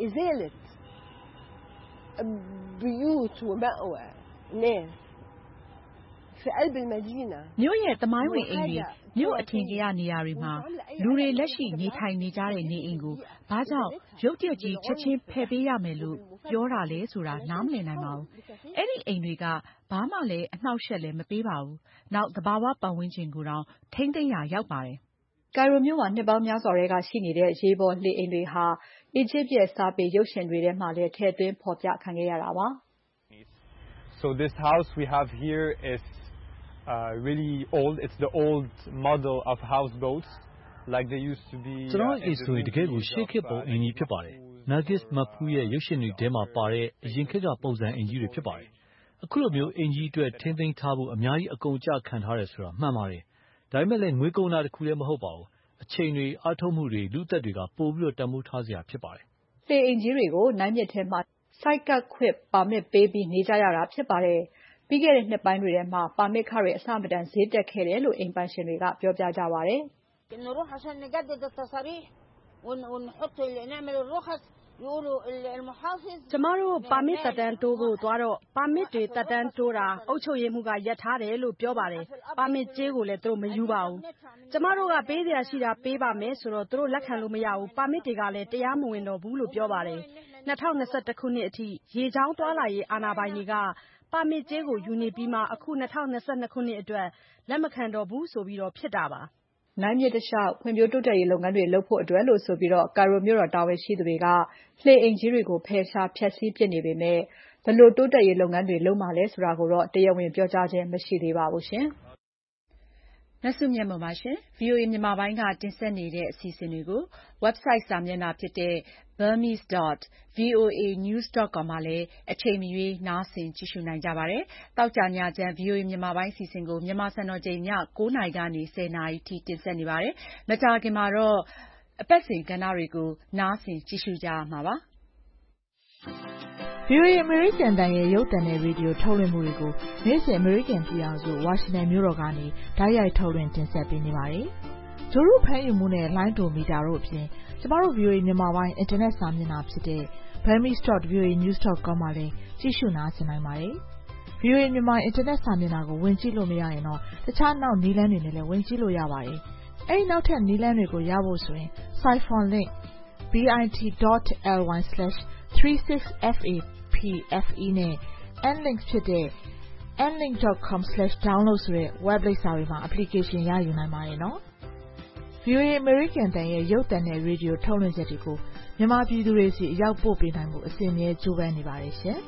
မြို့ရဲ့သမိုင်းဝင်အိမ်တွေမြို့အထင်ကရနေရာတွေမှာလူတွေလက်ရှိနေထိုင်နေကြတဲ့နေအိမ်ကိုဘာကြောင့်ရုတ်တရက်ကြီးချက်ချင်းဖယ်ပေးရမယ်လို့ပြောတာလဲဆိုတာနားမလည်နိုင်ပါဘူး။အဲ့ဒီအိမ်တွေကဘာမှလည်းအနှောက်အယှက်လည်းမပေးပါဘူး။နောက်သဘာဝပတ်ဝန်းကျင်ကိုတောင်ထိန်းသိမ်းရာရောက်ပါတယ်။ကိုင်ရိုမြို့မှာနှစ်ပေါင်းများစွာထဲကရှိနေတဲ့ရေပေါ်လှေအိမ်တွေဟာအီဂျစ်ရဲ့စာပေရုပ်ရှင်တွေထဲမှာလည်းထည့်သွင်းဖော်ပြခံခဲ့ရတာပါ။ So this house we have here is really old. It's the old model of houseboats like they used to be. ကျွန်တော်အိမ်ဆိုရင်တကယ်ကိုရှေးခေတ်ပုံအင်ကြီးဖြစ်ပါတယ်။ Nargis Mahfouz ရဲ့ရုပ်ရှင်တွေထဲမှာပါတဲ့အရင်ခေတ်ကပုံစံအင်ကြီးတွေဖြစ်ပါတယ်။အခုလိုမျိုးအင်ကြီးအတွက်ထိန်းသိမ်းထားဖို့အများကြီးအကုန်အကျခံထားတယ်ဆိုတာမှန်ပါတယ်။ဒါပေမဲ့လည်းငွေကုန်တာတစ်ခုလည်းမဟုတ်ပါဘူး။အချိန်တွေအားထုတ်မှုတွေလူသက်တွေကပိုပြီးတန်ဖိုးထားစရာဖြစ်ပါတယ်။လှေအိမ်ကြီးတွေကိုနိုင်မြစ်ထဲမှာစိုက်ကပ်ခွင့်ပါမစ်ပေးပြီးနေကြရတာဖြစ်ပါတယ်။ပြီးခဲ့တဲ့နှစ်ပိုင်းတွေထဲမှာပါမစ်ခတွေအဆမတန်ဈေးတက်ခဲ့တယ်လို့အိမ်ပိုင်ရှင်တွေကပြောပြကြပါတယ်။ကျမတို့ပါမစ်သက်တမ်းတိုးဖို့သွားတော့ပါမစ်တွေသက်တမ်းတိုးတာအုပ်ချုပ်ရေးမှူးကရပ်ထားတယ်လို့ပြောပါတယ်။ပါမစ်ကြေးကိုလည်းသူတို့မယူပါဘူး။ကျမတို့ကပေးစရာရှိတာပေးပါမယ်ဆိုတော့သူတို့လက်ခံလို့မရဘူး။ပါမစ်တွေကလည်းတရားမဝင်တော့ဘူးလို့ပြောပါတယ်။2021ခုနှစ်အထိရေကြောင်းသွားလာရေးအာဏာပိုင်တွေကပါမစ်ကြေးကိုယူနေပြီးမှအခု2022ခုနှစ်အတွက်လက်မခံတော့ဘူးဆိုပြီးဖြစ်တာပါ။နိုင်မြစ်တလျှောက်ဖွံ့ဖြိုးတိုးတက်ရေးလုပ်ငန်းတွေလုပ်ဖို့အတွက်လို့ဆိုပြီးကိုင်ရိုမြို့တော်တာဝန်ရှိသူတွေကလှေအိမ်ကြီးတွေကိုဖယ်ရှားဖျက်ဆီးပစ်နေပေမဲ့ဘယ်လိုတိုးတက်ရေးလုပ်ငန်းတွေလုပ်မှာလဲဆိုတာကိုတော့တရားဝင်ပြောကြားခြင်းမရှိသေးပါဘူးရှင်။မစုမြတ်မွန်ပါရှင်။ VOA မြန်မာပိုင်းကတင်ဆက်နေတဲ့အစီအစဉ်တွေကို website စာမျက်နှာဖြစ်တဲ့ burmese.voanews.com မှာလည်းအချိန်မရွေးနားဆင်ကြည့်ရှုနိုင်ကြပါတယ်။သောကြာညချမ်း VOA မြန်မာပိုင်းအစီအစဉ်ကိုမြန်မာစံတော်ချိန်ည 9 နာရီကနေ 10 နာရီထိတင်ဆက်နေပါတယ်။မကြာခင်မှာတော့အပတ်စဉ်ကဏ္ဍတွေကိုနားဆင်ကြည့်ရှုကြရမှာပါ။ VOA အမေရိကန်တန်ရဲ့ရုပ်သံနဲ့ရေဒီယိုထုတ်လွှင့်မှုတွေကိုနေ့စဉ်အမေရိကန်ပြည်ထောင်စုဝါရှင်တန်မြို့တော်ကနေတိုက်ရိုက်ထုတ်လွှင့်တင်ဆက်ပေးနေပါတယ်။ဂျိုရုဖမ်းယူမှုနဲ့လိုင်းဒိုမီတာတို့အပြင်ကျမတို့ VOA မြန်မာပိုင်းအင်တာနက်စာမျက်နှာဖြစ်တဲ့ burmese.voanews.com မှာလည်းကြည့်ရှုနားဆင်နိုင်ပါတယ်။ VOA မြန်မာအင်တာနက်စာမျက်နှာကိုဝင်ကြည့်လို့မရရင်တော့တခြားနောက်နည်းလမ်းတွေနဲ့လည်းဝင်ကြည့်လို့ရပါတယ်။အဲဒီနောက်ထပ်နည်းလမ်းတွေကိုရဖို့ဆိုရင် Siphon link bit.ly/36fapfe နဲ့ nlink ဖြစ်တဲ့ nlink.com/download ဆိုတဲ့ web လိပ်စာတွေမှာ application ရယူနိုင်ပါတယ်နော်။ VOA American တန်ရဲ့ရုပ်သံနဲ့ရေဒီယိုထုတ်လွှင့်ချက်တွေကိုမြန်မာပြည်သူတွေစီအရောက်ပို့ပေးနိုင်ဖို့အစဉ်အမြဲကြိုးပမ်းနေပါတယ်ရှင်။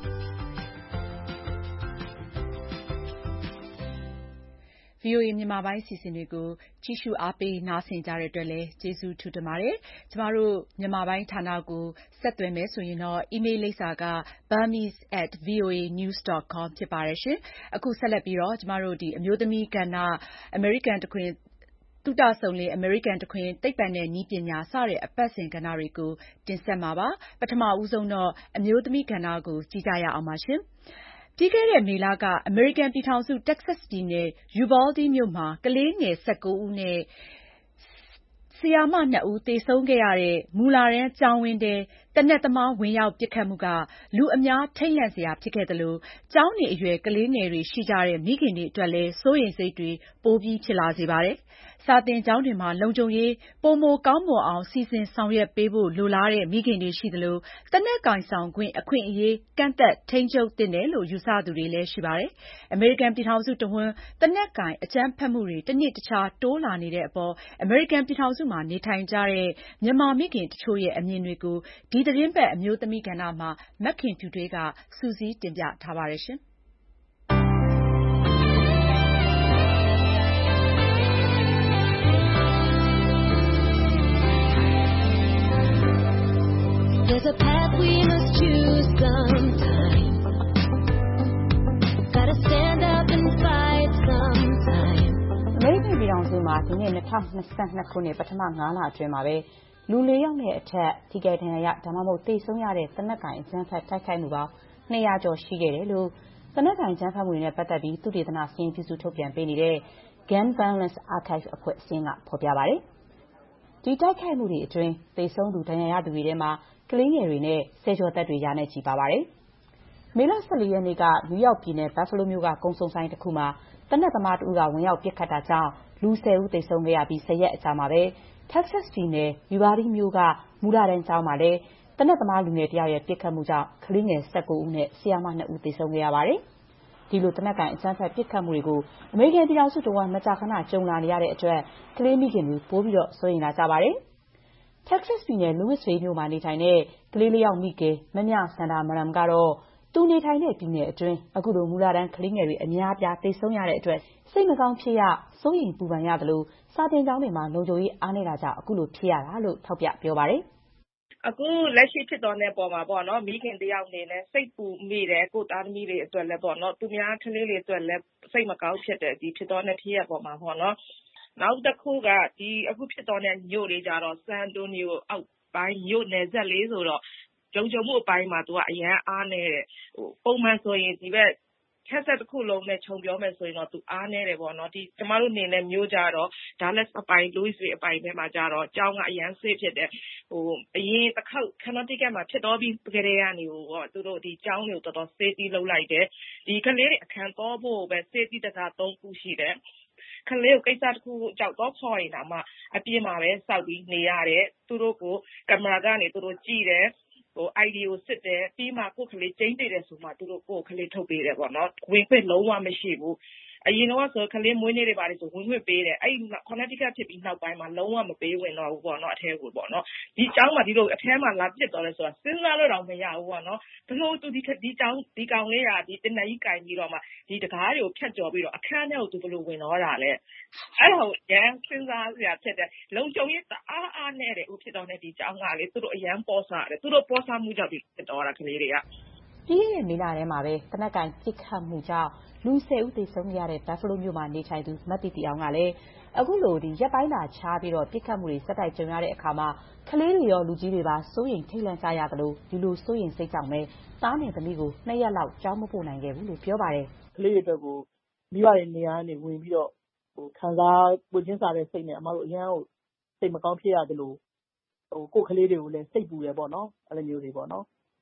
VOA မြန်မာပိုင်းအစီအစဉ်တွေကိုကြည့်ရှုအားပေးနားဆင်ကြတဲ့အတွက်လည်းကျေးဇူးထူးတင်ပါတယ်။ကျမတို့မြန်မာပိုင်းဌာနကိုဆက်သွယ်မယ်ဆိုရင်တော့ email လိပ်စာက burmese@voanews.com ဖြစ်ပါတယ်ရှင်။အခုဆက်လက်ပြီးတော့ကျမတို့အမျိုးသမီးကဏ္ဍအမေရိကန်တခွင်သုတဆုံလင်အမေရိကန်တခွင်သိပ္ပံနဲ့နည်းပညာစတဲ့အပတ်စဉ်ကဏ္ဍတွေကိုတင်ဆက်မှာပါ။ပထမဦးဆုံးတော့အမျိုးသမီးကဏ္ဍကိုကြည့်ကြရအောင်ပါရှင်။ပြီးခဲ့တဲ့မေလကအမေရိကန်ပြည်ထောင်စုတက္ကဆက်စ်ပြည်နယ်ယူဗားလ်ဒီမြို့မှာကလေးငယ်19ဦးနဲ့ဆရာမ2ဦးသေဆုံးခဲ့ရတဲ့မူလတန်းကျောင်းဝင်းထဲသေနတ်သမားဝင်ရောက်ပစ်ခတ်မှုကလူအများထိတ်လန့်စရာဖြစ်ခဲ့သလိုကျောင်းနေအရွယ်ကလေးငယ်တွေရှိကြတဲ့မိခင်တွေအတွက်လည်းစိုးရိမ်စိတ်တွေပိုပြီးဖြစ်လာစေပါတယ်။စာသင်ကျောင်းတွေမှာလုံခြုံရေးပိုမိုကောင်းမွန်အောင်စီစဉ်ဆောင်ရွက်ပေးဖို့လိုလားတဲ့မိခင်တွေရှိသလိုသေနတ်ကိုင်ဆောင်ခွင့်အခွင့်အရေးကန့်သတ်ထိန်းချုပ်သင့်တယ်လို့ယူဆသူတွေလည်းရှိပါတယ်။အမေရိကန်ပြည်ထောင်စုတဝန်းသေနတ်ကိုင်အကြမ်းဖက်မှုတွေတနေ့တခြားတိုးလာနေတဲ့အပေါ်အမေရိကန်ပြည်ထောင်စုမှာနေထိုင်ကြတဲ့မြန်မာမိခင်တချို့ရဲ့အမြင်တွေကိုဒီသတင်းပတ်အမျိုးသမီးကဏ္ဍမှာမခင်ဖြူထွေးကစုစည်းတင်ပြထားပါတယ်ရှင်။ There's a path we must choose sometime. Gotta stand up and fight sometime. အမေရိကန်ပြည်ထောင်စုမှာဒီနှစ်2022ခုနှစ်ပထမ9လအတွင်းမှာပဲလူ4ယောက်နဲ့အထက်ထိခိုက်ဒဏ်ရာရဒါမှမဟုတ်သေဆုံးရတဲ့သေနတ်ကိုင်အကြမ်းဖက်တိုက်ခိုက်မှုပေါင်း200ကျော်ရှိခဲ့တယ်လို့သေနတ်ကိုင်အကြမ်းဖက်မှုတွေနဲ့ပတ်သက်ပြီးသုတေသနစာရင်းပြုစုထုတ်ပြန်ပေးနေတဲ့ Gun Violence Archive အဖွဲ့အစည်းကဖော်ပြပါတယ်။ဒီတိုက်ခိုက်မှုတွေအတွင်းသေဆုံးသူဒဏ်ရာရသူတွေထဲမှာကလေးငယ်တွေနဲ့ဆယ်ကျော်သက်တွေရာနဲ့ချီပါပါတယ်။မေလ14ရက်နေ့ကနယူးယောက်ပြည်နယ်ဘတ်ဖလိုးမြို့ကကုန်းစုံဆိုင်တစ်ခုမှာသေနတ်သမားတဦးကဝင်ရောက်ပစ်ခတ်တာကြောင့်လူ10ဦးသေဆုံးခဲ့ရပြီး10ရက်အကြာမှာပဲတက်ဆက်စ်ပြည်နယ်ယူဗားလ်မြို့ကမူလတန်းကျောင်းမှာလည်းသေနတ်သမားလူငယ်တယောက်ရဲ့ပစ်ခတ်မှုကြောင့်ကလေးငယ်19ဦးနဲ့ဆရာမ2ဦးသေဆုံးခဲ့ရပါတယ်။ဒီလိုသေနတ်ကိုင်အကြမ်းဖက်ပစ်ခတ်မှုတွေကိုအမေရိကန်ပြည်ထောင်စုတဝန်းမကြာခဏကြုံလာနေရတဲ့အတွက်ကလေးမိခင်တွေပိုပြီးစိုးရိမ်လာကြပါတယ်။တက်ဆက်စ်ပြည်နယ်လူးဝစ်ဗေးမြို့မှာနေထိုင်တဲ့ကလေး4ယောက်မိခင်မမြစန္ဒာမရမ်ကတော့သူနေထိုင်တဲ့ပြည်နယ်အတွင်းအခုလိုမူလတန်းကလေးငယ်တွေအများအပြားသေဆုံးရတဲ့အတွက်စိတ်မကောင်းဖြစ်ရစိုးရိမ်ပူပန်ရတယ်လို့စာသင်ကျောင်းတွေမှာလုံခြုံရေးအားနည်းတာကြောင့်အခုလိုဖြစ်ရတာလို့ထောက်ပြပြောပါတယ်။အခုလက်ရှိဖြစ်တော်တဲ့ပုံမှာပေါ့နော်မိခင်တယောက်အနေနဲ့စိတ်ပူမိတယ်ကိုသားသမီးတွေအတွက်လည်းပေါ့နော်သူများကလေးတွေအတွက်လည်းစိတ်မကောင်းဖြစ်တယ်ဒီဖြစ်တော်တဲ့ဖြစ်ရပုံမှာပေါ့နော်နောက်တစ်ခုကဒီအခုဖြစ်တော်တဲ့မြို့တွေကြတော့စန်တိုနီယိုအောက်ပိုင်းမြို့နယ်ဆက်လေးဆိုတော့ကြုံမှုအပိုင်းမှာသူကအရန်အားနေတယ်ပုံမှန်ဆိုရင်ဒီဘက်ချက်ဆက်တစ်ခုလုံးနဲ့ခြုံပြောမယ်ဆိုရင်တော့သူအားနေတယ်ပေါ့နော်ဒီကျမတို့နေနဲ့မျိုးကြတော့ဒါလက်အပိုင်းလူးစ်အပိုင်းထဲမှာကြတော့အကြောင်းကအရန်ဆေးဖြစ်တယ်အရင်တစ်ခေါက်ခဏတိကမှာဖြစ်တော့ပြီးကြတဲ့ကနေပေါ့သူတို့ဒီကျောင်းတွေကိုတော်တော်ဆေးတီးလုပ်လိုက်တယ်ဒီကလေးတွေအခန်းတော့ဖို့ပဲဆေးတီးတကား3ခုရှိတယ်ကလေးကိုကိစ္စတစ်ခုကြောက်တော့ခေါ်ရင်မှအပြင်းမှာပဲစောက်ပြီးနေရတယ်သူတို့ကိုကင်မရာကနေသူတို့ကြည့်တယ်ID ကိုစစ်တယ်ပြီးမှကိုယ်ကလေးကျင်းတည်တယ်ဆိုမှသူတို့ကိုယ်ကလေးထုတ်ပေးတယ်ပေါ့နော်ဝင်ခွင့်လုံးဝမရှိဘူးအရင်တော့ဆိုကလေးမွေးနေ့တွေပါတယ်ဆိုဝင်ခွင့်ပေးတယ်အဲ့ခေါနတိကဖြစ်ပြီးနောက်ပိုင်းမှာလုံးဝမပေးဝင်တော့ဘူးပေါ့နော်အထဲကိုပေါ့နော်ဒီကျောင်းမှာဒီလိုအထဲမှာလာပစ်တော့လဲဆိုတာစဉ်းစားလို့တော့မရဘူးပေါ့နော်ဘလို့သူဒီကျောင်းဒီကောင်လေးကဒီတင်နေကြီးကင်ပြီးတော့မှဒီတကားတွေကိုဖြတ်ကျော်ပြီးတော့အခန်းထဲကိုသူဘလို့ဝင်တော့တာလဲအဲ့ဒါကိုရန်စဉ်းစားစရာဖြစ်တယ်လုံခြုံရေးအားနဲ့တယ်ဦးဖြစ်တော့နေဒီကျောင်းကလေသူတို့အရန်ပေါ်စားတယ်သူတို့ပေါ်စားမှုကြောင့်ဖြစ်တော့တာကလေးတွေကပြီးခဲ့တဲ့မေလထဲမှာပဲတနက်ကင်ပစ်ခတ်မှုကြောင့်လူ10ဦးသေဆုံးခဲ့ရတဲ့ဘတ်ဖလိုးမြို့မှာနေထိုင်သူမတ်တီတီအောင်ကလည်းအခုလိုရက်ပိုင်းသာခြားပြီးတော့ပစ်ခတ်မှုတွေစက်တိုက်ကြုံရတဲ့အခါမှာကလေးတွေရောလူကြီးတွေပါစိုးရိမ်ထိတ်လန့်ကြရသလိုဒီလိုစိုးရိမ်စိတ်ကြောင့်ပဲသားနဲ့သမီးကို2ရက်လောက်ကြောင်းမပို့နိုင်ခဲ့ဘူးလို့ပြောပါတယ်ကလေးတွေအတွက်ကိုမိဘတွေနေရာကနေဝင်ပြီးတော့ခံစားကိုချင်းစားတဲ့စိတ်နဲ့အမတို့အရန်ကိုစိတ်မကောင်းဖြစ်ရတယ်လို့ကိုယ်ကလေးတွေကိုလည်းစိတ်ပူရပေါ့နော်အဲ့လိုမျိုးတွေပေါ့နော်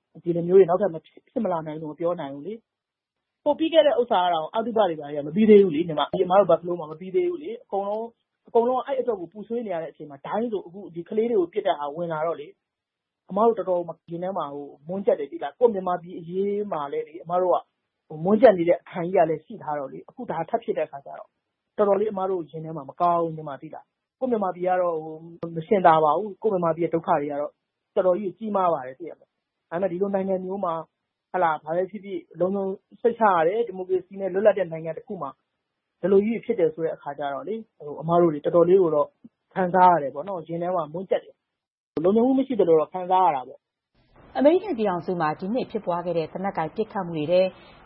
ဒီလိုမျိုးတွေနောက်ထပ်မဖြစ်မလာနိုင်လို့မပြောနိုင်ဘူးလေပြီးခဲ့တဲ့ဥစ္စာကတော့အောက်တိပတွေပါမပြီးသေးဘူးလေညီမဒီအမားတို့ဘတ်ဖလိုးမှာမပြီးသေးဘူးလေအကုန်လုံးအဲ့အတွက်ကိုပူဆွေးနေရတဲ့အချိန်မှာဒိုင်းဆိုအခုဒီကလေးတွေကိုပြစ်တဲ့ဟာဝင်လာတော့လေအမားတို့တော်တော်ရင်းထဲမှာမွန်းကျက်တယ်ဒီလားကိုမြန်မာပြည်အရေးမှာလည်းလေအမားတို့ကမွန်းကျက်နေတဲ့အခန်းကြီးကလည်းရှိထားတော့လေအခုဒါထပ်ဖြစ်တဲ့အခါကျတော့တော်တော်လေးအမားတို့ရင်းထဲမှာမကောင်းဘူးညီမသိလားကိုမြန်မာပြည်ကတော့မရှင်းတာပါဘူးကိုမြန်မာပြည်ရဲ့ဒုက္ခတွေကတော့တော်တော်ကြီးကြီးမားပါတယ်သိရမလားဒါပေမဲ့ဒီလိုနိုင်ငံမျိုးမှာဘာပဲဖြစ်ဖြစ်လုံးလုံးစိတ်ချရတယ်ဒီမိုကရေစီနဲ့လွတ်လပ်တဲ့နိုင်ငံတစ်ခုမှာဒီလိုကြီးဖြစ်တယ်ဆိုတဲ့အခါကျတော့လေအမားတို့တွေတော်တော်လေးကိုတော့ခံစားရတယ်ပေါ့နော်ရင်းထဲမှာမွန်းကျက်တယ်လုံးလုံးမရှိတယ်လို့တော့ခံစားရတာပေါ့အမေရိကန်ပြည်ထောင်စုမှာဒီနှစ်ဖြစ်ပွားခဲ့တဲ့သေနတ်ကိုင်ပစ်ခတ်မှုတွေထဲ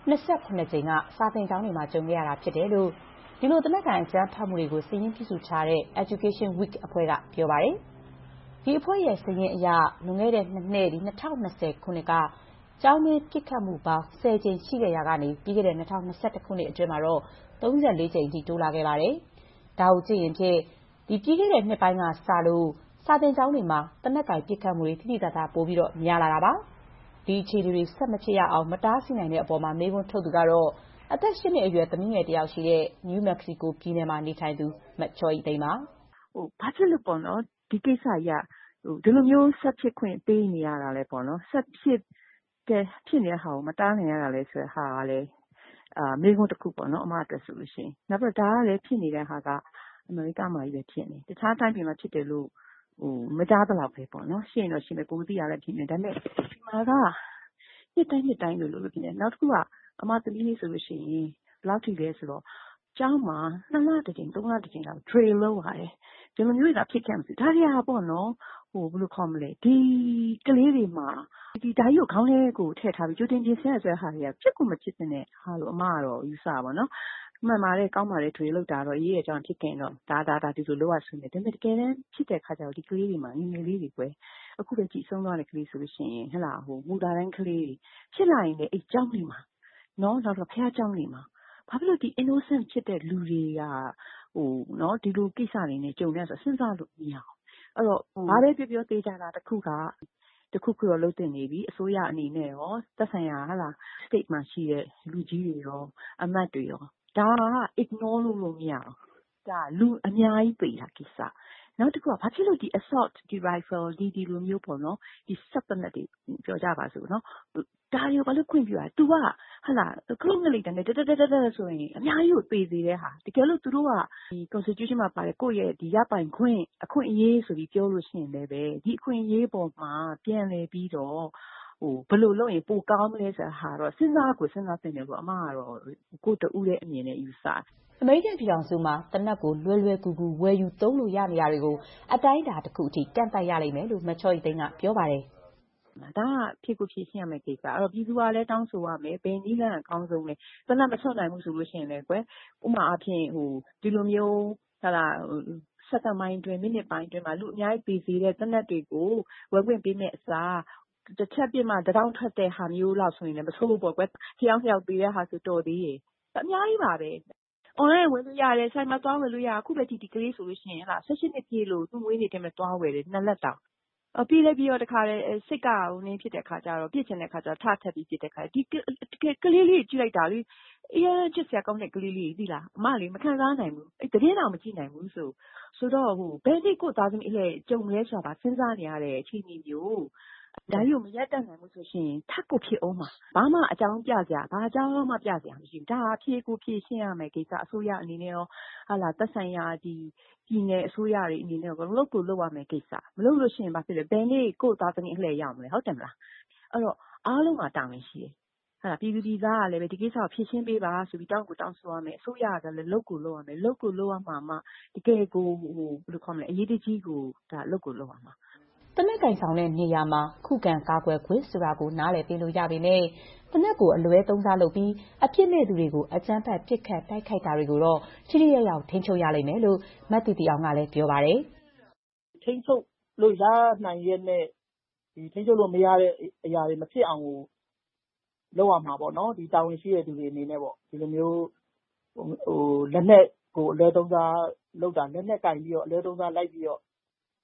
28ကြိမ်ကစာသင်ကျောင်းတွေမှာကြုံခဲ့ရတာဖြစ်တယ်လို့ဒီလိုသေနတ်ကိုင်အကြမ်းဖက်မှုတွေကိုစီးရင်ပြုစုထားတဲ့ Education Week အဖွဲ့ကပြောပါတယ်။ဒီအဖွဲ့ရဲ့စာရင်းအရလွန်ခဲ့တဲ့2နှစ်2020ခုနှစ်ကကျောင်းတွင်းပစ်ခတ်မှုပေါင်း10ကြိမ်ရှိခဲ့ရာကနေပြီးခဲ့တဲ့2021ခုနှစ်အတွင်းမှာတော့34ကြိမ်ထိတိုးလာခဲ့ပါတယ်။ဒါကိုကြည့်ရင်ဖြင့်ဒီပြီးခဲ့တဲ့နှစ်ပိုင်းကစလို့စာသင်ကျောင်းတွေမှာသေနတ်ကိုင်ပစ်ခတ်မှုတွေတိတိကျကျပိုပြီးတော့များလာတာပါ။ဒီအခြေအနေတွေဆက်မဖြစ်ရအောင်မတားဆီးနိုင်တဲ့အပေါ်မှာမေးခွန်းထုတ်သူကတော့အသက်8နှစ်အရွယ်သမီးငယ်တစ်ယောက်ရှိတဲ့ New Mexico ပြည်နယ်မှာနေထိုင်သူမချော်ရီသိန်းပါဘာဖြစ်လို့ပေါ့နော်ဒီကိစ္စကြီးဒီလိုမျိုးဆက်ဖြစ်ခွင့်ပေးနေရတာလဲပေါ့နော်ဆက်ဖြစ်နေတဲ့ဟာကိုမတားနိုင်ရတာလဲဆိုတဲ့ဟာကလည်းမိခွန်းတစ်ခုပေါ့နော်အမအတွက်ဆိုလို့ရှိရင်နောက်ပြီးတော့ဒါကလည်းဖြစ်နေတဲ့ဟာကအမေရိကမှာကြီးပဲဖြစ်နေတခြားတိုင်းပြည်မှာဖြစ်တယ်လို့မကြားတော့ပဲပေါ့နော်ရှင်းတော့ရှင်းပဲကိုမသိရလဲဖြစ်နေဒါပေမဲ့ဒီမှာကနှစ်တိုင်းလို့ဖြစ်နေနောက်တစ်ခုကအမသမီးလေးဆိုလို့ရှိရင်ဘယ်လောက်ထိလဲဆိုတော့ကျောင်းမှာ2လတစ်ကြိမ်3လတစ်ကြိမ်လောက် drill လုပ်ရတယ်ဒီလိုမျိုးတွေဖြစ်ခဲ့မှဒါတွေကပေါ့နော်ဘယ်လိုခေါ်မလဲဒီကလေးတွေမှာဒီဓာတ်ရုပ်ခေါင်းထဲကိုထည့်ထားပြီးကြိုတင်ပြင်ဆင်ရတဲ့ဟာတွေကဖြစ်ကိုမဖြစ်တဲ့ဟာလို့အမကတော့ယူဆပါတော့မှန်ပါတယ်ကောင်းပါတယ်တွေလောက်တာတော့ရေးရအကြောင်းဖြစ်ခင်တော့ဒါဒီလိုလောက်ရဆွနေတယ်ဒါပေမဲ့တကယ်တမ်းဖြစ်တဲ့ခါကျတော့ဒီကလေးတွေမှာငငယ်လေးတွေကွယ်အခုပဲကြည့်ဆုံးသွားတဲ့ကလေးဆိုလို့ရှိရင်ဟဲ့လားမူတာတိုင်းကလေးတွေဖြစ်လာရင်လည်းအဲ့ကျောင်းတွေမှာနော်နောက်တော့ဖះကျောင်းတွေမှာဘာဖြစ်လို့ဒီ innocent ဖြစ်တဲ့လူတွေကနော်ဒီလိုကိစ္စတွေနဲ့ကြုံရဆိုစဉ်းစားလို့မရအောင်အဲ့တော့ဘာပဲပြောသေးကြတာတစ်ခုတော့လုံးတင်နေပြီအစိုးရအနေနဲ့ရောသက်ဆိုင်ရာဟာလား state မှာရှိတဲ့လူကြီးတွေရောအမတ်တွေရောဒါက ignore လို့မရအောင်ဒါလူအများကြီးပေတာကိစ္စနောက်တစ်ခုကဘာဖြစ်လို့ဒီ assault ဒီ rifle ဒီလိုမျိုးပေါ့နော်ဒီစက်ပနက်တွေပြောကြပါစို့နော်ဒါတွေကိုဘာလို့ခွင့်ပြုရ तू ကဟာလားခလုံးငလိတန်နဲ့တဆိုရင်အများကြီးကိုပေသေးတဲ့ဟာတကယ်လို့သူတို့ကဒီ constitution မှာပါတယ်ကိုယ့်ရဲ့ဒီရပိုင်ခွင့်အခွင့်အရေးဆိုပြီးပြောလို့ရှိရင်လည်းပဲဒီအခွင့်အရေးပေါ်မှာပြန်လည်ပြီးတော့ဘယ်လိုလုပ်ရင်ပိုကောင်းမလဲဆိုတာဟာတော့စဉ်းစားသင့်တယ်လို့အမကတော့ကိုတူးတဲ့အမြင်နဲ့ယူဆအမေရိကန်ပြည်ထောင်စုမှာသေနတ်ကိုလွယ်ကူကူဝယ်ယူသုံးလို့ရနေရတွေကိုအတိုင်းအတာတစ်ခုအထိကန့်သတ်ရလိမ့်မယ်လို့မချော်ရီသိန်းကပြောပါတယ်ဒါကဖြည့်ရှင်းရမယ့်ကိစ္စအဲ့တော့ပြည်သူကလည်းတောင်းဆိုရမယ်ဘယ်နည်းလမ်းအကောင်းဆုံးလဲသေနတ်မဆွတ်နိုင်ဘူးဆိုလို့ရှိရင်လည်းကွယ်ဥပမာအဖြစ်ဒီလိုမျိုးဟာလားစက္ကန့်ပိုင်းအတွင်းမိနစ်ပိုင်းအတွင်းမှာလူအများကြီးပေစေတဲ့သေနတ်တွေကိုဝယ်ခွင့်ပေးမယ့်အစားတစ်ချက်ပြစ်မှတောင်းထွက်တဲ့ဟာမျိုးလောက်ဆိုရင်လည်းမဆိုးဘူးပေါ့ကွယ်ဖျောင်းပေးတဲ့ဟာဆိုတော်သေးရဲ့အများကြီးပါပဲonline ဝင်လို့ရတယ်ဆိုင်မှာသွားဝယ်လို့ရအခုပဲဒီကလေးဆိုလို့ရှိရင်ဟာ16နှစ်ပြည့်လို့သူ့မွေးနေ့တည်းမှာသွားဝယ်တယ်2လက်တောင်ပြီးတော့တခါလေစိတ်ကဖြစ်တဲ့ခါကျတော့ပြစ်ချင်တဲ့ခါကျတော့ထထပ်ပြီးပြစ်တဲ့ခါဒီကလေးလေးကြည့်လိုက်တာလေအေးချစ်စရာကောင်းတဲ့ကလေးလေးသိလားအမလေးမခံစားနိုင်ဘူးအဲ့တကယ်တော့မကြည့်နိုင်ဘူးဆိုတော့ဘယ်နေ့ကိုသားသမီးအလဲကြုံလဲဆိုတာစဉ်းစားနေရတဲ့အချိန်မျိုးဒါကြီးကိုမရက်တတ်နိုင်ဘူးဆိုရှင်ထပ်ကိုဖြစ်အောင်မှာဘာမှအကြောင်းပြစရာဘာအကြောင်းမှပြစရာမရှိဘူးဒါဖြည့်ရှင်းရမယ်ကိစ္စအစိုးရအနေနဲ့ရောဟာလာသက်ဆိုင်ရာဒီပြည်နယ်အစိုးရတွေအနေနဲ့ရောလုပ်ရမယ်ကိစ္စမလုပ်လို့ရှိရင်ဘာဖြစ်လဲဘယ်နေ့ကိုသားသမီးအလှည့်ရောက်မလဲဟုတ်တယ်မလားအဲ့တော့အားလုံးကတာဝန်ရှိတယ်ဟာလာပြည်သူပြည်သားကလည်းပဲဒီကိစ္စကိုဖြည့်ရှင်းပေးပါဆိုပြီးတောင်းဆိုရမယ်အစိုးရကလည်းလုပ်ရမယ်လုပ်ရမှာမှတကယ်ကိုဘယ်လိုခေါ်မလဲအရေးတကြီးကိုဒါလုပ်ရမှာသေနတ်ကင်ဆောင်တဲ့နေရာမှာခုခံကာကွယ်ခွင့်ဆိုတာကိုနားလည်ပေးလို့ရပေမဲ့သေနတ်ကိုအလွဲသုံးစားလုပ်ပြီးအပြစ်မဲ့သူတွေကိုအကြမ်းဖက်ပစ်ခတ်တိုက်ခိုက်တာတွေကိုတော့ထိထိရောက်ရောက်ထိန်းချုပ်ရလိမ့်မယ်လို့မတ်တီတီအောင်ကလည်းပြောပါတယ်ထိန်းချုပ်လို့ရနိုင်ရဲ့နဲ့ဒီထိန်းချုပ်လို့မရတဲ့အရာတွေမဖြစ်အောင်ကိုလုပ်ရမှာပေါ့နော်ဒီတာဝန်ရှိတဲ့သူတွေအနေနဲ့ပေါ့ဒီလိုမျိုးလက်နက်ကိုအလွဲသုံးစားလုပ်တာလက်နက်ကင်ပြီးတော့အလွဲသုံးစားလိုက်ပြီးတော့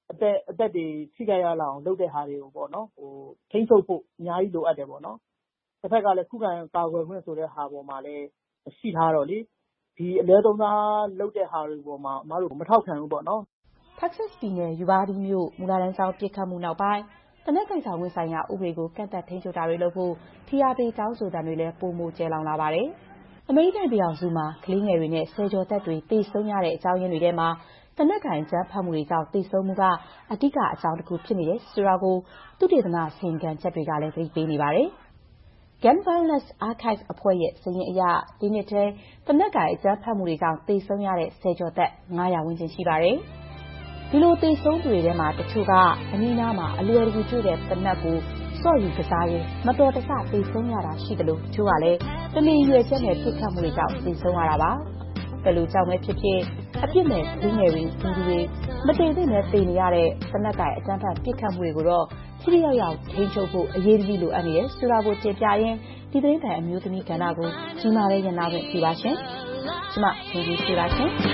အသက်တွေထိခိုက်ရလောက်အောင်လုပ်တဲ့ဟာတွေကိုပေါ့နော်ထိန်းချုပ်ဖို့အများကြီးလိုအပ်တယ်ပေါ့နော်တစ်ဖက်ကလည်းခုခံကာကွယ်ခွင့်ဆိုတဲ့ဟာပေါ်မှာလည်းရှိထားတော့လေဒီအလဲသုံးသားလုပ်တဲ့ဟာတွေပေါ်မှာအမားတို့မထောက်ခံဘူးပေါ့နော် Texas ပြည်နယ်ယူဘားဒီးမြို့မူလတန်းကျောင်းပစ်ခတ်မှုနောက်ပိုင်းသေနတ်ကိုင်ဆောင်ခွင့်ဆိုင်ရာဥပဒေကိုကန့်သတ်ထိန်းချုပ်တာတွေလုပ်ဖို့ဖိအားပေးတောင်းဆိုသံတွေလည်းပိုမိုကျယ်လောင်လာပါတယ်။အမေရိကန်ပြည်ထောင်စုမှာကလေးငယ်တွေနဲ့ဆယ်ကျော်သက်တွေသေဆုံးရတဲ့အကြောင်းရင်းတွေထဲမှာသေနတ်ကိုင်အကြမ်းဖက်မှုတွေကြောင့်သေဆုံးမှုကအဓိကအကြောင်းတစ်ခုဖြစ်နေတယ်ဆိုတာကိုသုတေသနအစီရင်ခံချက်တွေကလည်းသတိပေးနေပါတယ်။ Gun Violence Archive အဖွဲ့ရဲ့စာရင်းအရဒီနှစ်ထဲသေနတ်ကိုင်အကြမ်းဖက်မှုတွေကြောင့်သေဆုံးရတဲ့ဆယ်ကျော်သက်900ဝန်းကျင်ရှိပါတယ်။ဒီလိုသေဆုံးသူတွေထဲမှာတချို့ကအနည်းနားမှာအလွယ်တကူတွေ့တဲ့သေနတ်ကိုစော့ယူကစားရင်မတော်တဆသေဆုံးရတာရှိတယ်လို့တချို့ကလည်းတမင်ရွယ်ချက်နဲ့ပစ်ခတ်မှုတွေကြောင့်သေဆုံးရတာပါ။ဘယ်လိုကြောင့်ပဲဖြစ်ဖြစ်အပြစ်မဲ့လူငယ်တွေလူတွေမတည်သင့်ပဲသေနေရတဲ့သေနတ်ကိုင်အကြမ်းဖက်ပစ်ခတ်မှုတွေကိုတော့ထိထိရောက်ရောက်ထိန်းချုပ်ဖို့အရေးကြီးလိုအပ်နေတယ်ဆိုတာကိုတင်ပြရင်းဒီသတင်းပတ်အမျိုးသမီးကဏ္ဍကိုကြီးမားတဲ့ရနာခွင့်ပြုပါရှင်။ကျမဒီဒီပြပါရှင်။